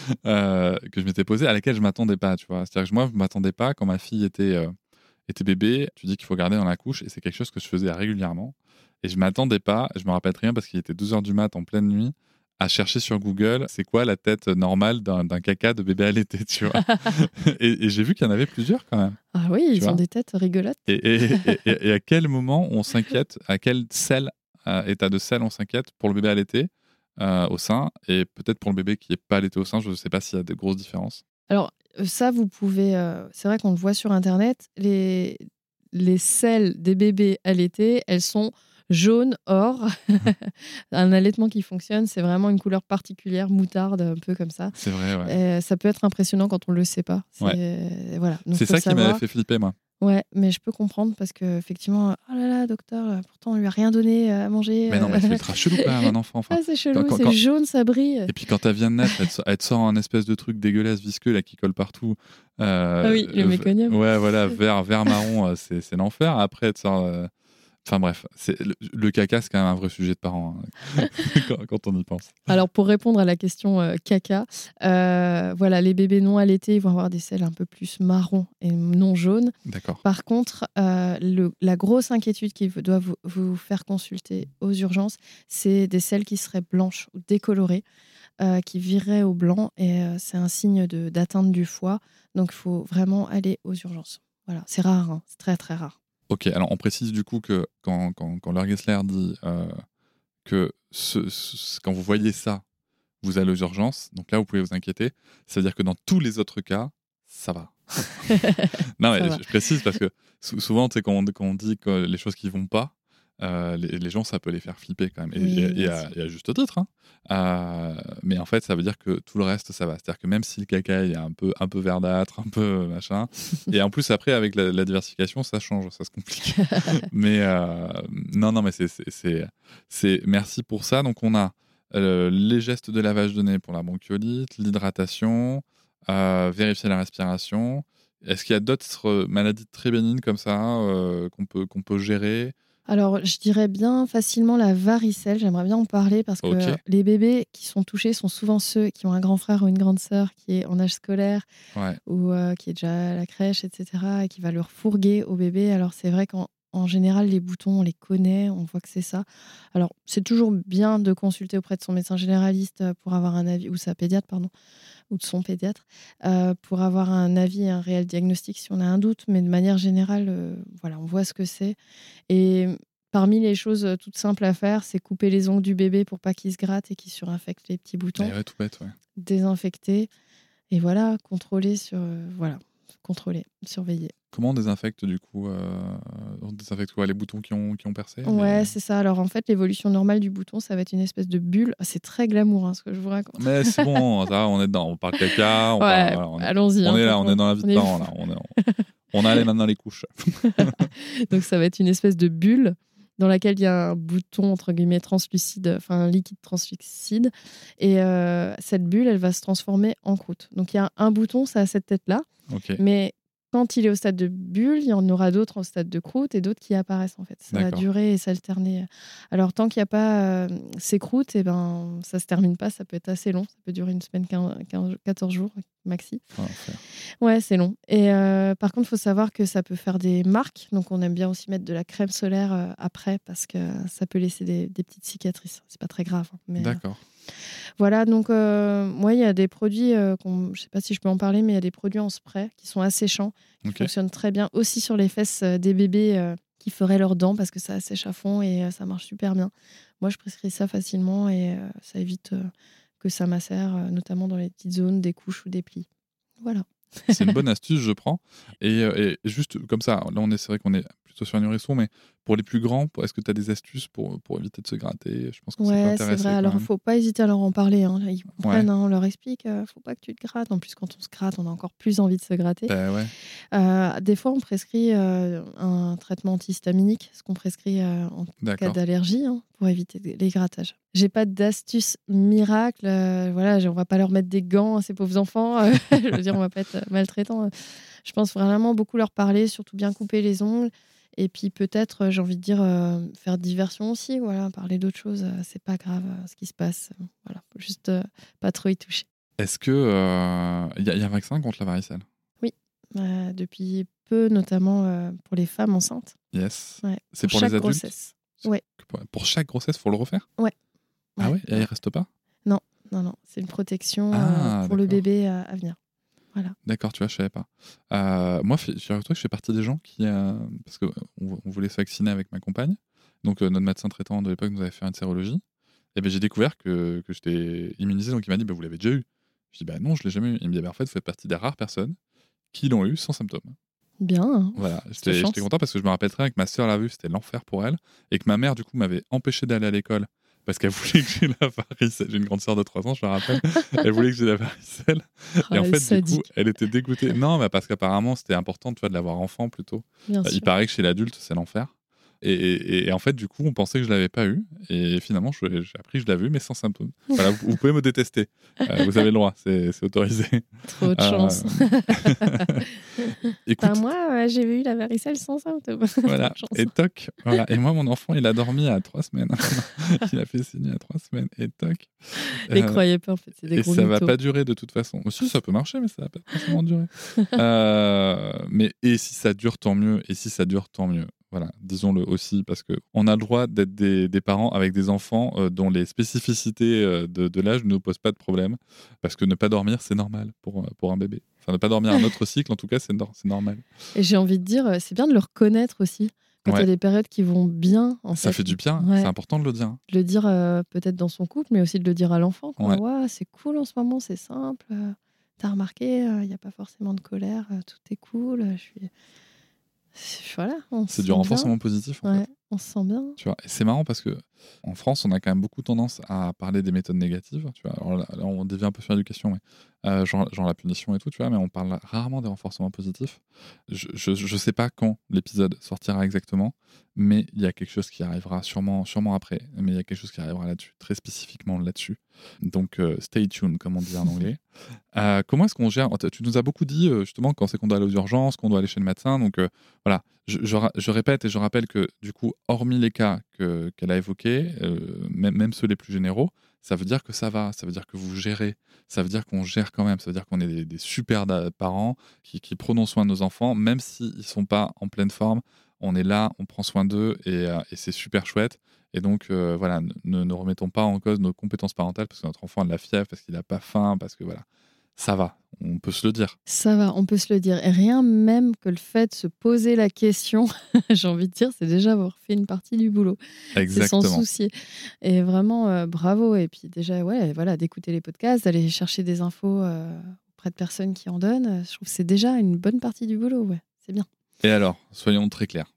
que je m'étais posée, à laquelle je m'attendais pas, tu vois. C'est-à-dire que moi, je m'attendais pas quand ma fille était bébé. Tu dis qu'il faut garder dans la couche, et c'est quelque chose que je faisais régulièrement. Et je m'attendais pas, je me rappelle très bien parce qu'il était 2h du mat en pleine nuit, à chercher sur Google, c'est quoi la tête normale d'un caca de bébé allaité, tu vois. et j'ai vu qu'il y en avait plusieurs quand même. Ah oui, ils ont des têtes rigolotes. Et à quel moment on s'inquiète, à quel état de sel on s'inquiète pour le bébé allaité au sein, et peut-être pour le bébé qui n'est pas allaité au sein, je ne sais pas s'il y a de grosses différences. Alors ça, vous pouvez... c'est vrai qu'on le voit sur Internet, les selles des bébés allaités, elles sont... jaune, or, un allaitement qui fonctionne, c'est vraiment une couleur particulière, moutarde, un peu comme ça. C'est vrai, ouais. Ça peut être impressionnant quand on ne le sait pas. Voilà. Donc, c'est ça qui m'avait fait flipper, moi. Ouais, mais je peux comprendre parce qu'effectivement, oh là là, docteur, pourtant on lui a rien donné à manger. Mais non, mais c'est ultra chelou quand même, un enfant. Enfin, c'est chelou, c'est jaune, ça brille. Et puis quand elle vient de naître, elle te sort un espèce de truc dégueulasse, visqueux, là, qui colle partout. Ah oui, le méconium. Ouais, voilà, vert marron, c'est l'enfer. Après, elle te sort... Enfin bref, le caca, c'est quand même un vrai sujet de parents quand on y pense. Alors pour répondre à la question caca, voilà, les bébés non allaités ils vont avoir des selles un peu plus marron et non jaunes. D'accord. Par contre, la grosse inquiétude qui doit vous faire consulter aux urgences, c'est des selles qui seraient blanches ou décolorées, qui vireraient au blanc, et c'est un signe d'atteinte du foie. Donc il faut vraiment aller aux urgences. Voilà, c'est rare, c'est très très rare. Ok, alors on précise du coup que quand Laure Gessler dit que quand vous voyez ça, vous allez aux urgences, donc là vous pouvez vous inquiéter, c'est-à-dire que dans tous les autres cas, ça va. Non, mais je précise parce que souvent, quand on dit que les choses qui vont pas, les gens, ça peut les faire flipper quand même. Et à juste titre. Mais en fait, ça veut dire que tout le reste, ça va. C'est-à-dire que même si le caca est un peu verdâtre, un peu machin, et en plus, après, avec la diversification, ça change, ça se complique. Mais non, mais c'est merci pour ça. Donc, on a les gestes de lavage de nez pour la bronchiolite, l'hydratation, vérifier la respiration. Est-ce qu'il y a d'autres maladies très bénignes comme ça qu'on peut gérer ? Alors, je dirais bien facilement la varicelle. J'aimerais bien en parler parce que les bébés qui sont touchés sont souvent ceux qui ont un grand frère ou une grande sœur qui est en âge scolaire ou qui est déjà à la crèche, etc. et qui va leur fourguer au bébé. Alors, c'est vrai qu'en général, les boutons, on les connaît, on voit que c'est ça. Alors, c'est toujours bien de consulter auprès de son médecin généraliste pour avoir un avis, ou sa pédiatre, pardon, ou de son pédiatre, pour avoir un avis et un réel diagnostic si on a un doute. Mais de manière générale, voilà, on voit ce que c'est. Et parmi les choses toutes simples à faire, c'est couper les ongles du bébé pour pas qu'il se gratte et qu'il surinfecte les petits boutons. Ouais, tout bête, ouais. Désinfecter. Et voilà, contrôler sur... voilà. contrôler, surveiller. Comment on désinfecte du coup on désinfecte quoi, les boutons qui ont percé Ouais, c'est ça. Alors en fait, l'évolution normale du bouton, ça va être une espèce de bulle. C'est très glamour ce que je vous raconte. Mais c'est bon, ça, on est dedans. On parle caca, allons-y. On est là, on est dans la vie de parents. Là. On a les mains dans les couches. Donc ça va être une espèce de bulle dans laquelle il y a un bouton entre guillemets translucide, enfin un liquide translucide. Et cette bulle, elle va se transformer en croûte. Donc il y a un bouton, ça a cette tête-là. Okay. Mais quand il est au stade de bulle, il y en aura d'autres au stade de croûte et d'autres qui apparaissent en fait. Ça va durer et s'alterner. Alors tant qu'il n'y a pas ces croûtes, ça ne se termine pas, ça peut être assez long. Ça peut durer une semaine, 14 jours maxi. Ouais, c'est long. Et par contre, il faut savoir que ça peut faire des marques. Donc on aime bien aussi mettre de la crème solaire après parce que ça peut laisser des petites cicatrices. C'est pas très grave. Mais, d'accord. Voilà, donc moi, il y a des produits, je ne sais pas si je peux en parler, mais il y a des produits en spray qui sont asséchants, qui fonctionnent très bien aussi sur les fesses des bébés qui feraient leurs dents parce que ça assèche à fond et ça marche super bien. Moi, je prescris ça facilement et ça évite que ça macère, notamment dans les petites zones des couches ou des plis. Voilà. C'est une bonne astuce, je prends. Et juste comme ça, là, c'est vrai qu'on est plutôt sur un nourrisson, mais pour les plus grands, est-ce que tu as des astuces pour éviter de se gratter? Je pense que ça peut intéresser. C'est vrai. Alors, il ne faut pas hésiter à leur en parler. Ils comprennent, on leur explique, il ne faut pas que tu te grattes. En plus, quand on se gratte, on a encore plus envie de se gratter. Des fois, on prescrit un traitement antihistaminique, ce qu'on prescrit en cas d'allergie, pour éviter les grattages. J'ai pas d'astuce miracle. On va pas leur mettre des gants à ces pauvres enfants. Je veux dire, on va pas être maltraitant. Je pense vraiment beaucoup leur parler, surtout bien couper les ongles. Et puis peut-être, j'ai envie de dire, faire diversion aussi. Voilà, parler d'autres choses. C'est pas grave ce qui se passe. Voilà, faut juste pas trop y toucher. Est-ce que y a un vaccin contre la varicelle? Oui, depuis peu, notamment pour les femmes enceintes. Yes. Ouais. C'est pour chaque les adultes. Grossesse. Ouais. Pour chaque grossesse, faut le refaire? Ouais. Ah ouais, et il reste pas? Non. C'est une protection pour le bébé à venir. Voilà. D'accord, tu vois, je savais pas. Moi, figure-toi que je fais partie des gens qui, parce qu'on voulait se vacciner avec ma compagne, donc notre médecin traitant de l'époque nous avait fait une sérologie, et ben j'ai découvert que j'étais immunisé, donc il m'a dit, vous l'avez déjà eu? Je dis, non, je l'ai jamais eu. Il me dit, en fait, vous faites partie des rares personnes qui l'ont eu sans symptômes. Bien. Voilà, j'étais content parce que je me rappelle très bien que ma sœur l'a vu, c'était l'enfer pour elle, et que ma mère, du coup, m'avait empêché d'aller à l'école parce qu'elle voulait que j'ai la varicelle. J'ai une grande sœur de 3 ans, je me rappelle. Elle voulait que j'ai la varicelle. Et en fait, du coup, elle était dégoûtée. Non, mais parce qu'apparemment, c'était important de l'avoir enfant plutôt. Il paraît que chez l'adulte, c'est l'enfer. Et en fait, du coup, on pensait que je l'avais pas eu. Et finalement, j'ai appris que je l'avais eu, mais sans symptômes. Voilà, vous pouvez me détester. Vous avez le droit, c'est autorisé. Trop de chance. Écoute, moi, j'ai eu la varicelle sans symptômes. Voilà, et toc. Voilà. Et moi, mon enfant, il a dormi à 3 semaines. Il a fait signe à 3 semaines, et toc. Les croyez pas, en fait, c'est des gros mythos. Et ça va mythos. pas durer de toute façon. Aussi, ça peut marcher, mais ça va pas forcément durer. Et si ça dure, tant mieux. Et si ça dure, tant mieux. Voilà, disons-le aussi, parce qu'on a le droit d'être des parents avec des enfants dont les spécificités de l'âge ne nous posent pas de problème, parce que ne pas dormir, c'est normal pour un bébé. Enfin, ne pas dormir un autre cycle, en tout cas, c'est normal. Et j'ai envie de dire, c'est bien de le reconnaître aussi, quand il y a des périodes qui vont bien. Ça fait du bien, c'est important de le dire. De le dire peut-être dans son couple, mais aussi de le dire à l'enfant. Ouais, c'est cool en ce moment, c'est simple. T'as remarqué, il n'y a pas forcément de colère, tout est cool, Voilà, c'est du renforcement positif en fait. On se sent bien. Tu vois, et c'est marrant parce que en France, on a quand même beaucoup tendance à parler des méthodes négatives. Tu vois, alors là, on dévie un peu sur l'éducation, mais genre la punition et tout, tu vois, mais on parle rarement des renforcements positifs. Je sais pas quand l'épisode sortira exactement, mais il y a quelque chose qui arrivera sûrement après. Mais il y a quelque chose qui arrivera là-dessus, très spécifiquement là-dessus. Donc stay tuned, comme on dit en anglais. Comment est-ce qu'on gère? Tu nous as beaucoup dit justement quand c'est qu'on doit aller aux urgences, qu'on doit aller chez le médecin. Donc voilà, je répète et je rappelle que du coup, hormis les cas qu'elle a évoqués, même ceux les plus généraux, ça veut dire que ça va, ça veut dire que vous gérez, ça veut dire qu'on gère quand même, ça veut dire qu'on est des super parents qui prenons soin de nos enfants, même s'ils ne sont pas en pleine forme, on est là, on prend soin d'eux et c'est super chouette. Et donc, voilà, ne remettons pas en cause nos compétences parentales parce que notre enfant a de la fièvre, parce qu'il n'a pas faim, parce que voilà, ça va, on peut se le dire. Ça va, on peut se le dire. Et rien même que le fait de se poser la question, j'ai envie de dire, c'est déjà avoir fait une partie du boulot. Exactement. C'est sans soucier. Et vraiment, bravo. Et puis déjà, voilà, d'écouter les podcasts, d'aller chercher des infos au auprès de personnes qui en donnent, je trouve que c'est déjà une bonne partie du boulot, ouais, c'est bien. Et alors, soyons très clairs.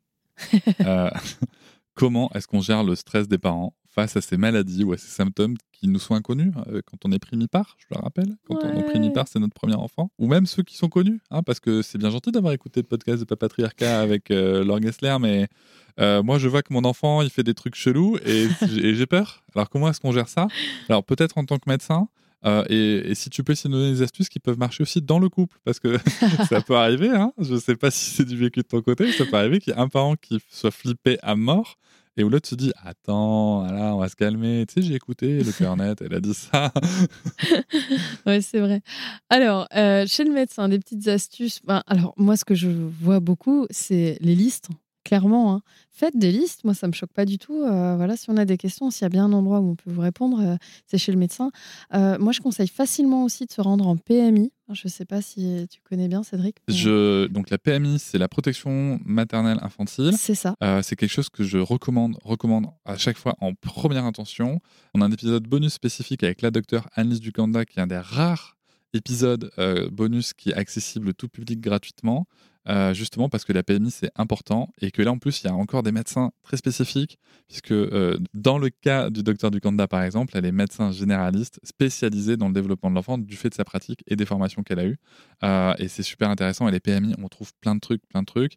Comment est-ce qu'on gère le stress des parents face à ces maladies ou à ces symptômes qui nous sont inconnus quand on est primipare, je le rappelle. Quand on est primipare, c'est notre premier enfant. Ou même ceux qui sont connus, parce que c'est bien gentil d'avoir écouté le podcast de Papatriarcat avec Laure Gessler, mais moi, je vois que mon enfant, il fait des trucs chelous et j'ai peur. Alors, comment est-ce qu'on gère ça ? Alors, peut-être en tant que médecin, et si tu peux essayer de nous donner des astuces qui peuvent marcher aussi dans le couple, parce que ça peut arriver, je ne sais pas si c'est du vécu de ton côté, mais ça peut arriver qu'il y ait un parent qui soit flippé à mort et où l'autre se dit attends, voilà, on va se calmer, tu sais, j'ai écouté le cœur net, elle a dit ça. Ouais, c'est vrai. Alors, chez le médecin, des petites astuces. Alors, moi, ce que je vois beaucoup, c'est les listes. Clairement, faites des listes. Moi, ça me choque pas du tout. Voilà, si on a des questions, s'il y a bien un endroit où on peut vous répondre, c'est chez le médecin. Moi, je conseille facilement aussi de se rendre en PMI. Je ne sais pas si tu connais bien, Cédric. Donc, la PMI, c'est la protection maternelle infantile. C'est ça. C'est quelque chose que je recommande à chaque fois en première intention. On a un épisode bonus spécifique avec la docteure Annelise Ducanda, qui est un des rares épisodes bonus qui est accessible tout public gratuitement. Justement parce que la PMI c'est important et que là en plus il y a encore des médecins très spécifiques puisque dans le cas du docteur Ducanda par exemple, elle est médecin généraliste spécialisée dans le développement de l'enfant du fait de sa pratique et des formations qu'elle a eues et c'est super intéressant. Et les PMI, on trouve plein de trucs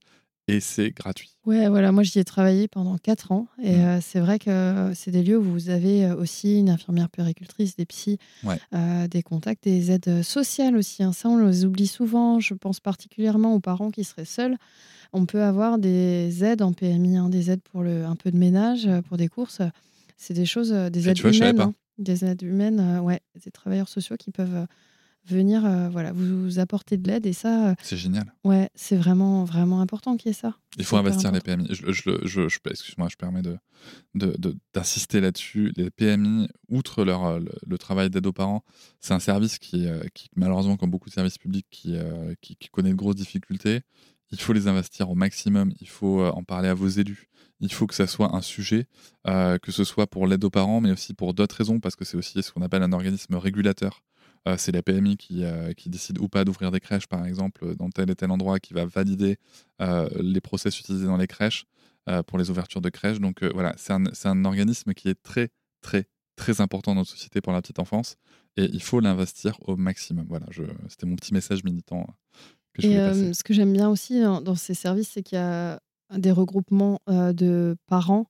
et c'est gratuit. Ouais, voilà, moi j'y ai travaillé pendant 4 ans et c'est vrai que c'est des lieux où vous avez aussi une infirmière puéricultrice, des psys, des contacts, des aides sociales aussi. Ça, on les oublie souvent. Je pense particulièrement aux parents qui seraient seuls. On peut avoir des aides en PMI, des aides pour un peu de ménage, pour des courses. C'est des choses, des aides humaines. Des aides humaines, des travailleurs sociaux qui peuvent venir vous apporter de l'aide et ça c'est génial. Ouais, c'est vraiment vraiment important qu'il y ait ça. Il faut investir les PMI. Excuse-moi, je permets d'insister là-dessus. Les PMI, outre le travail d'aide aux parents, c'est un service qui malheureusement, comme beaucoup de services publics, qui connaît de grosses difficultés. Il faut les investir au maximum. Il faut en parler à vos élus. Il faut que ça soit un sujet, que ce soit pour l'aide aux parents, mais aussi pour d'autres raisons, parce que c'est aussi ce qu'on appelle un organisme régulateur. C'est la PMI qui décide ou pas d'ouvrir des crèches, par exemple, dans tel et tel endroit, qui va valider les process utilisés dans les crèches pour les ouvertures de crèches. Donc voilà, c'est un organisme qui est très, très, très important dans notre société pour la petite enfance et il faut l'investir au maximum. Voilà, c'était mon petit message militant que je voulais passer. Ce que j'aime bien aussi dans ces services, c'est qu'il y a des regroupements de parents.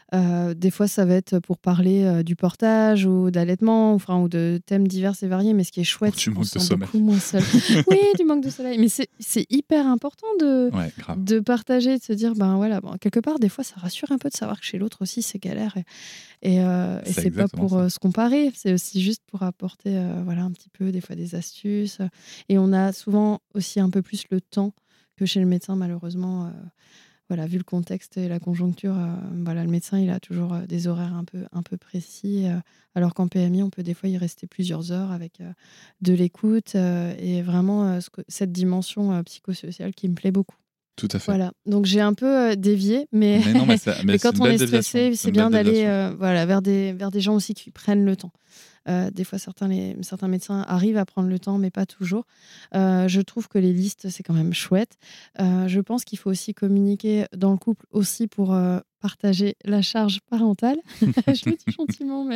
Des fois, ça va être pour parler du portage ou d'allaitement, ou de thèmes divers et variés. Mais ce qui est chouette, c'est qu'on se sent beaucoup moins seul. Oui, du manque de sommeil. Mais c'est hyper important de partager, de se dire, quelque part, des fois, ça rassure un peu de savoir que chez l'autre aussi, c'est galère. Et c'est pas pour se comparer, c'est aussi juste pour apporter un petit peu, des fois, des astuces. Et on a souvent aussi un peu plus le temps que chez le médecin, malheureusement. Vu le contexte et la conjoncture, le médecin il a toujours des horaires un peu précis, alors qu'en PMI, on peut des fois y rester plusieurs heures avec de l'écoute et vraiment cette dimension psychosociale qui me plaît beaucoup. Tout à fait. Voilà, donc j'ai un peu dévié, mais quand on est stressé, c'est bien d'aller vers des gens aussi qui prennent le temps. Des fois, certains médecins arrivent à prendre le temps, mais pas toujours. Je trouve que les listes, c'est quand même chouette. Je pense qu'il faut aussi communiquer dans le couple aussi pour partager la charge parentale. Je le dis gentiment,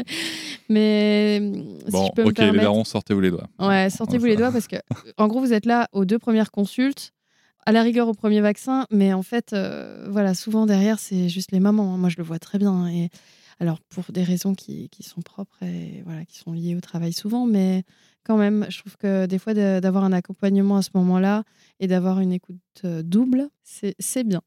mais bon, si je peux me permettre... les darons, sortez-vous les doigts. Ouais, sortez-vous les doigts parce que, en gros, vous êtes là aux 2 premières consultes, à la rigueur au premier vaccin, mais en fait, souvent derrière, c'est juste les mamans. Moi, je le vois très bien. Et alors, pour des raisons qui sont propres et qui sont liées au travail souvent, mais quand même, je trouve que des fois, d'avoir un accompagnement à ce moment-là et d'avoir une écoute double, c'est bien.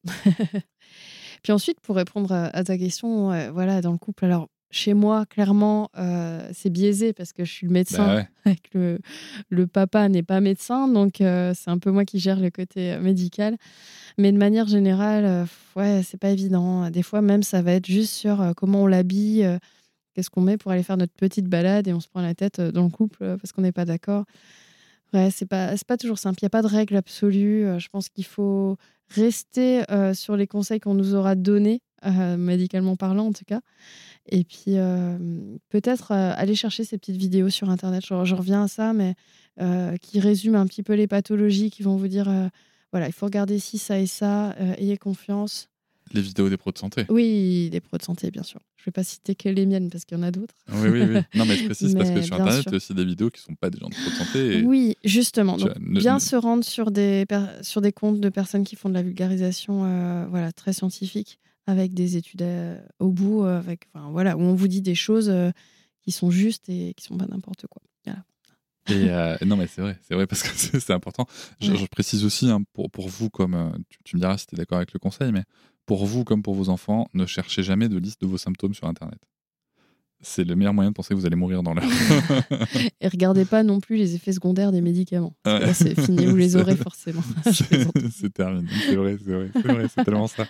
Puis ensuite, pour répondre à ta question, dans le couple, alors chez moi, clairement, c'est biaisé parce que je suis le médecin, avec le papa n'est pas médecin, donc c'est un peu moi qui gère le côté médical. Mais de manière générale, c'est pas évident. Des fois, même, ça va être juste sur comment on l'habille, qu'est-ce qu'on met pour aller faire notre petite balade et on se prend la tête dans le couple parce qu'on n'est pas d'accord. Ouais, c'est pas toujours simple. Il n'y a pas de règle absolue. Je pense qu'il faut rester sur les conseils qu'on nous aura donnés, médicalement parlant en tout cas. Et puis, peut-être aller chercher ces petites vidéos sur Internet. Je reviens à ça, mais qui résument un petit peu les pathologies, qui vont vous dire, voilà, il faut regarder ci, ça et ça, ayez confiance. Les vidéos des pros de santé. Oui, des pros de santé, bien sûr. Je ne vais pas citer que les miennes, parce qu'il y en a d'autres. Oui. Non, mais je précise parce que Mais sur bien Internet, sûr. il y a aussi des vidéos qui ne sont pas des gens de pros de santé. Et Oui, justement. tu Donc, vois, bien se rendre sur des comptes de personnes qui font de la vulgarisation voilà, très scientifique, avec des études au bout, voilà, où on vous dit des choses qui sont justes et qui ne sont pas n'importe quoi. Voilà. Et non, mais c'est vrai parce que c'est important. Je précise aussi, hein, pour vous, comme tu me diras si tu es d'accord avec le conseil, mais pour vous comme pour vos enfants, ne cherchez jamais de liste de vos symptômes sur Internet. C'est le meilleur moyen de penser que vous allez mourir dans l'heure. Et regardez pas non plus les effets secondaires des médicaments. Parce que là, c'est fini, vous les aurez forcément. C'est terminé, c'est vrai, c'est tellement ça.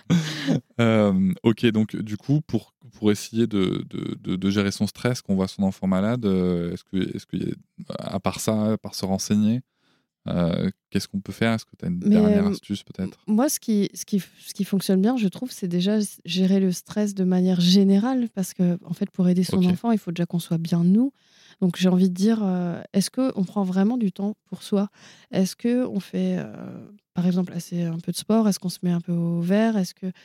Ok, donc du coup, pour essayer de gérer son stress quand on voit son enfant malade, est-ce que à part ça, à part se renseigner, qu'est-ce qu'on peut faire? Est-ce que tu as une dernière astuce peut-être? Moi, ce qui fonctionne bien, je trouve, c'est déjà gérer le stress de manière générale. Parce que, en fait, pour aider son enfant, il faut déjà qu'on soit bien nous. Donc, j'ai envie de dire, est-ce qu'on prend vraiment du temps pour soi? Est-ce qu'on fait, par exemple, assez un peu de sport? Est-ce qu'on se met un peu au vert? Est-ce que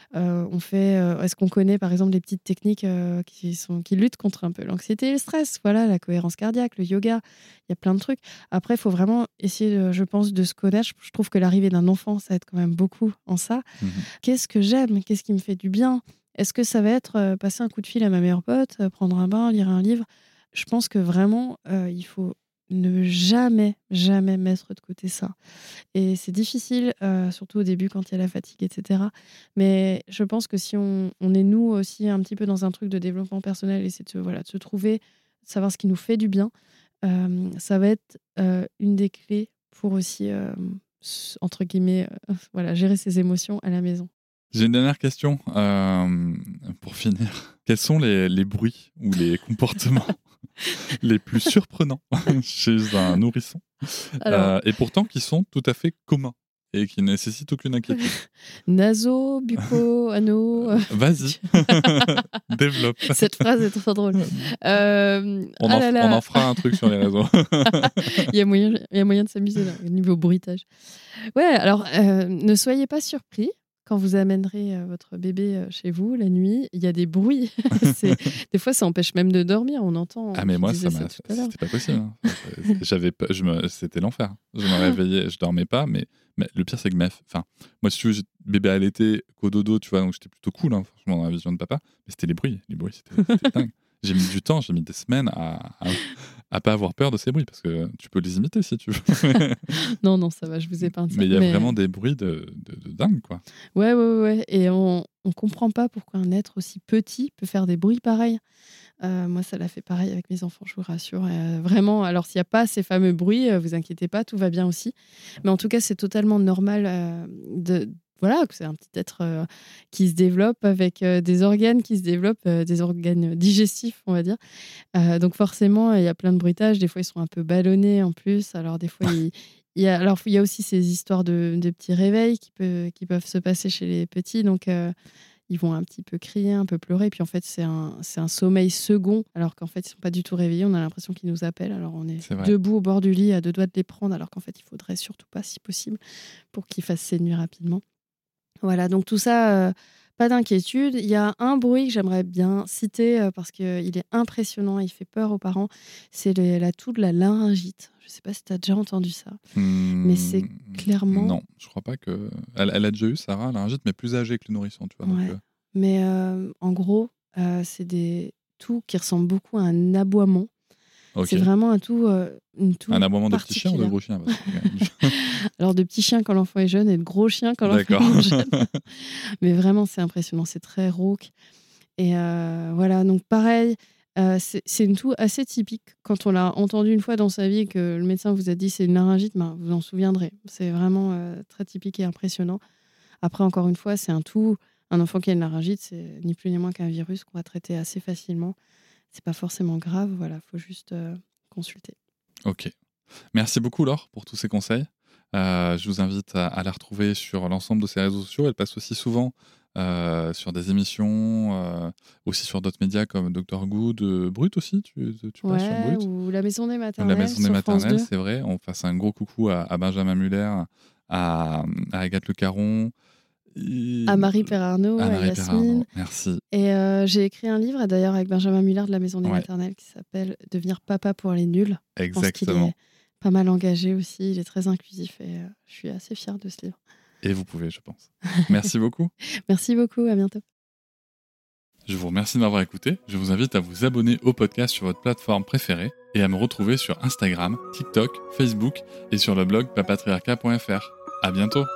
est-ce qu'on connaît par exemple des petites techniques qui luttent contre un peu l'anxiété et le stress? Voilà, la cohérence cardiaque, le yoga, il y a plein de trucs. Après, il faut vraiment essayer, je pense, de se connaître. Je trouve que l'arrivée d'un enfant, ça aide quand même beaucoup en ça. Qu'est-ce que j'aime? Qu'est-ce qui me fait du bien? Est-ce que ça va être passer un coup de fil à ma meilleure pote, prendre un bain, lire un livre? Je pense que vraiment, il faut ne jamais, jamais mettre de côté ça. Et c'est difficile, surtout au début quand il y a la fatigue, etc. Mais je pense que si on est nous aussi un petit peu dans un truc de développement personnel, et c'est de se trouver, de savoir ce qui nous fait du bien, ça va être une des clés pour aussi, entre guillemets, voilà, gérer ses émotions à la maison. J'ai une dernière question pour finir. Quels sont les bruits ou les comportements les plus surprenants chez un nourrisson et pourtant qui sont tout à fait communs et qui ne nécessitent aucune inquiétude? Naso, bucco, anneau. Vas-y, développe. Cette phrase est trop drôle. On en fera un truc sur les réseaux. Il y a moyen de s'amuser là, au niveau bruitage. Ouais, alors ne soyez pas surpris. Quand vous amènerez votre bébé chez vous la nuit, il y a des bruits. Des fois, ça empêche même de dormir. On entend. Ah, mais moi, c'était pas possible. Hein. C'était l'enfer. Je me réveillais, je dormais pas, mais le pire, c'est que moi, si tu veux, j'ai bébé allaité, cododo, tu vois, donc j'étais plutôt cool, hein, franchement, dans la vision de papa. Mais c'était les bruits. Les bruits, c'était dingue. J'ai mis du temps, j'ai mis des semaines à pas avoir peur de ces bruits, parce que tu peux les imiter si tu veux. Non, ça va, je vous ai pas dit. Mais il y a vraiment des bruits de dingue, quoi. Ouais. Et on comprend pas pourquoi un être aussi petit peut faire des bruits pareils. Moi, ça l'a fait pareil avec mes enfants, je vous rassure. Vraiment, alors s'il n'y a pas ces fameux bruits, vous inquiétez pas, tout va bien aussi. Mais en tout cas, c'est totalement normal voilà, que c'est un petit être qui se développe avec des organes qui se développent, des organes digestifs, on va dire. Donc forcément, il y a plein de bruitages. Des fois, ils sont un peu ballonnés en plus. Alors des fois, il y a aussi ces histoires de petits réveils qui peuvent se passer chez les petits. Donc ils vont un petit peu crier, un peu pleurer. Puis en fait, c'est un sommeil second, alors qu'en fait, ils ne sont pas du tout réveillés. On a l'impression qu'ils nous appellent. Alors on est debout au bord du lit, à deux doigts de les prendre, alors qu'en fait, il ne faudrait surtout pas, si possible, pour qu'ils fassent ces nuits rapidement. Voilà, donc tout ça, pas d'inquiétude. Il y a un bruit que j'aimerais bien citer parce qu'il est impressionnant, il fait peur aux parents. C'est la toux de la laryngite. Je ne sais pas si tu as déjà entendu ça. Mais c'est clairement... Non, je crois pas que... Elle a déjà eu, Sarah, la laryngite, mais plus âgée que le nourrisson, tu vois. Ouais. Donc, Mais en gros, c'est des toux qui ressemblent beaucoup à un aboiement. Okay. C'est vraiment une toux un aboiement de petit chien ou de gros chien? Alors de petit chien quand l'enfant est jeune et de gros chien quand l'enfant est jeune. Mais vraiment, c'est impressionnant, c'est très rauque. Et voilà, donc pareil, c'est une toux assez typique. Quand on l'a entendu une fois dans sa vie et que le médecin vous a dit c'est une laryngite, vous en souviendrez. C'est vraiment très typique et impressionnant. Après, encore une fois, c'est un enfant qui a une laryngite, c'est ni plus ni moins qu'un virus qu'on va traiter assez facilement. C'est pas forcément grave, voilà, faut juste consulter. Ok. Merci beaucoup Laure pour tous ces conseils. Je vous invite à la retrouver sur l'ensemble de ses réseaux sociaux. Elle passe aussi souvent sur des émissions, aussi sur d'autres médias comme Dr Good, Brut aussi, tu passes sur Brut. Ou La Maison des Maternelles. La Maison des sur France Maternelles, 2. c'est vrai. On fasse un gros coucou à Benjamin Muller, à Agathe Le Caron. À Marie Perarnaud, à Marie Yasmine. Perarnaud, merci. Et j'ai écrit un livre d'ailleurs avec Benjamin Muller de La Maison des Ouais. Maternelles qui s'appelle Devenir papa pour les nuls. Je pense qu'il Exactement. est pas mal engagé aussi, il est très inclusif et je suis assez fière de ce livre. Et vous pouvez, je pense. Merci beaucoup. Merci beaucoup, à bientôt. Je vous remercie de m'avoir écouté. Je vous invite à vous abonner au podcast sur votre plateforme préférée et à me retrouver sur Instagram, TikTok, Facebook et sur le blog papatriarcat.fr. À bientôt.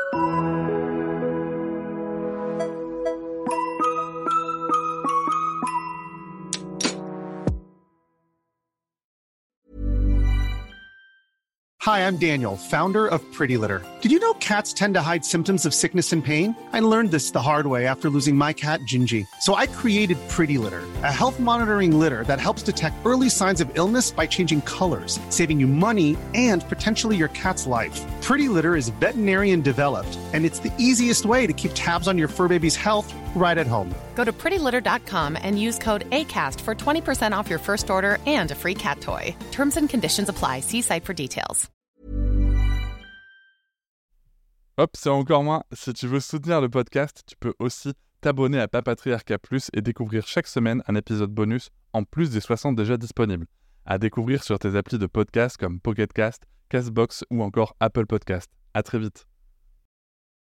Hi, I'm Daniel, founder of Pretty Litter. Did you know cats tend to hide symptoms of sickness and pain? I learned this the hard way after losing my cat, Gingy. So I created Pretty Litter, a health monitoring litter that helps detect early signs of illness by changing colors, saving you money and potentially your cat's life. Pretty Litter is veterinarian developed, and it's the easiest way to keep tabs on your fur baby's health right at home. Go to prettylitter.com and use code ACAST for 20% off your first order and a free cat toy. Terms and conditions apply. See site for details. Hop, c'est encore moins. Si tu veux soutenir le podcast, tu peux aussi t'abonner à Papatriarcat Plus et découvrir chaque semaine un épisode bonus en plus des 60 déjà disponibles. À découvrir sur tes applis de podcast comme Pocket Cast, Castbox ou encore Apple Podcast. À très vite.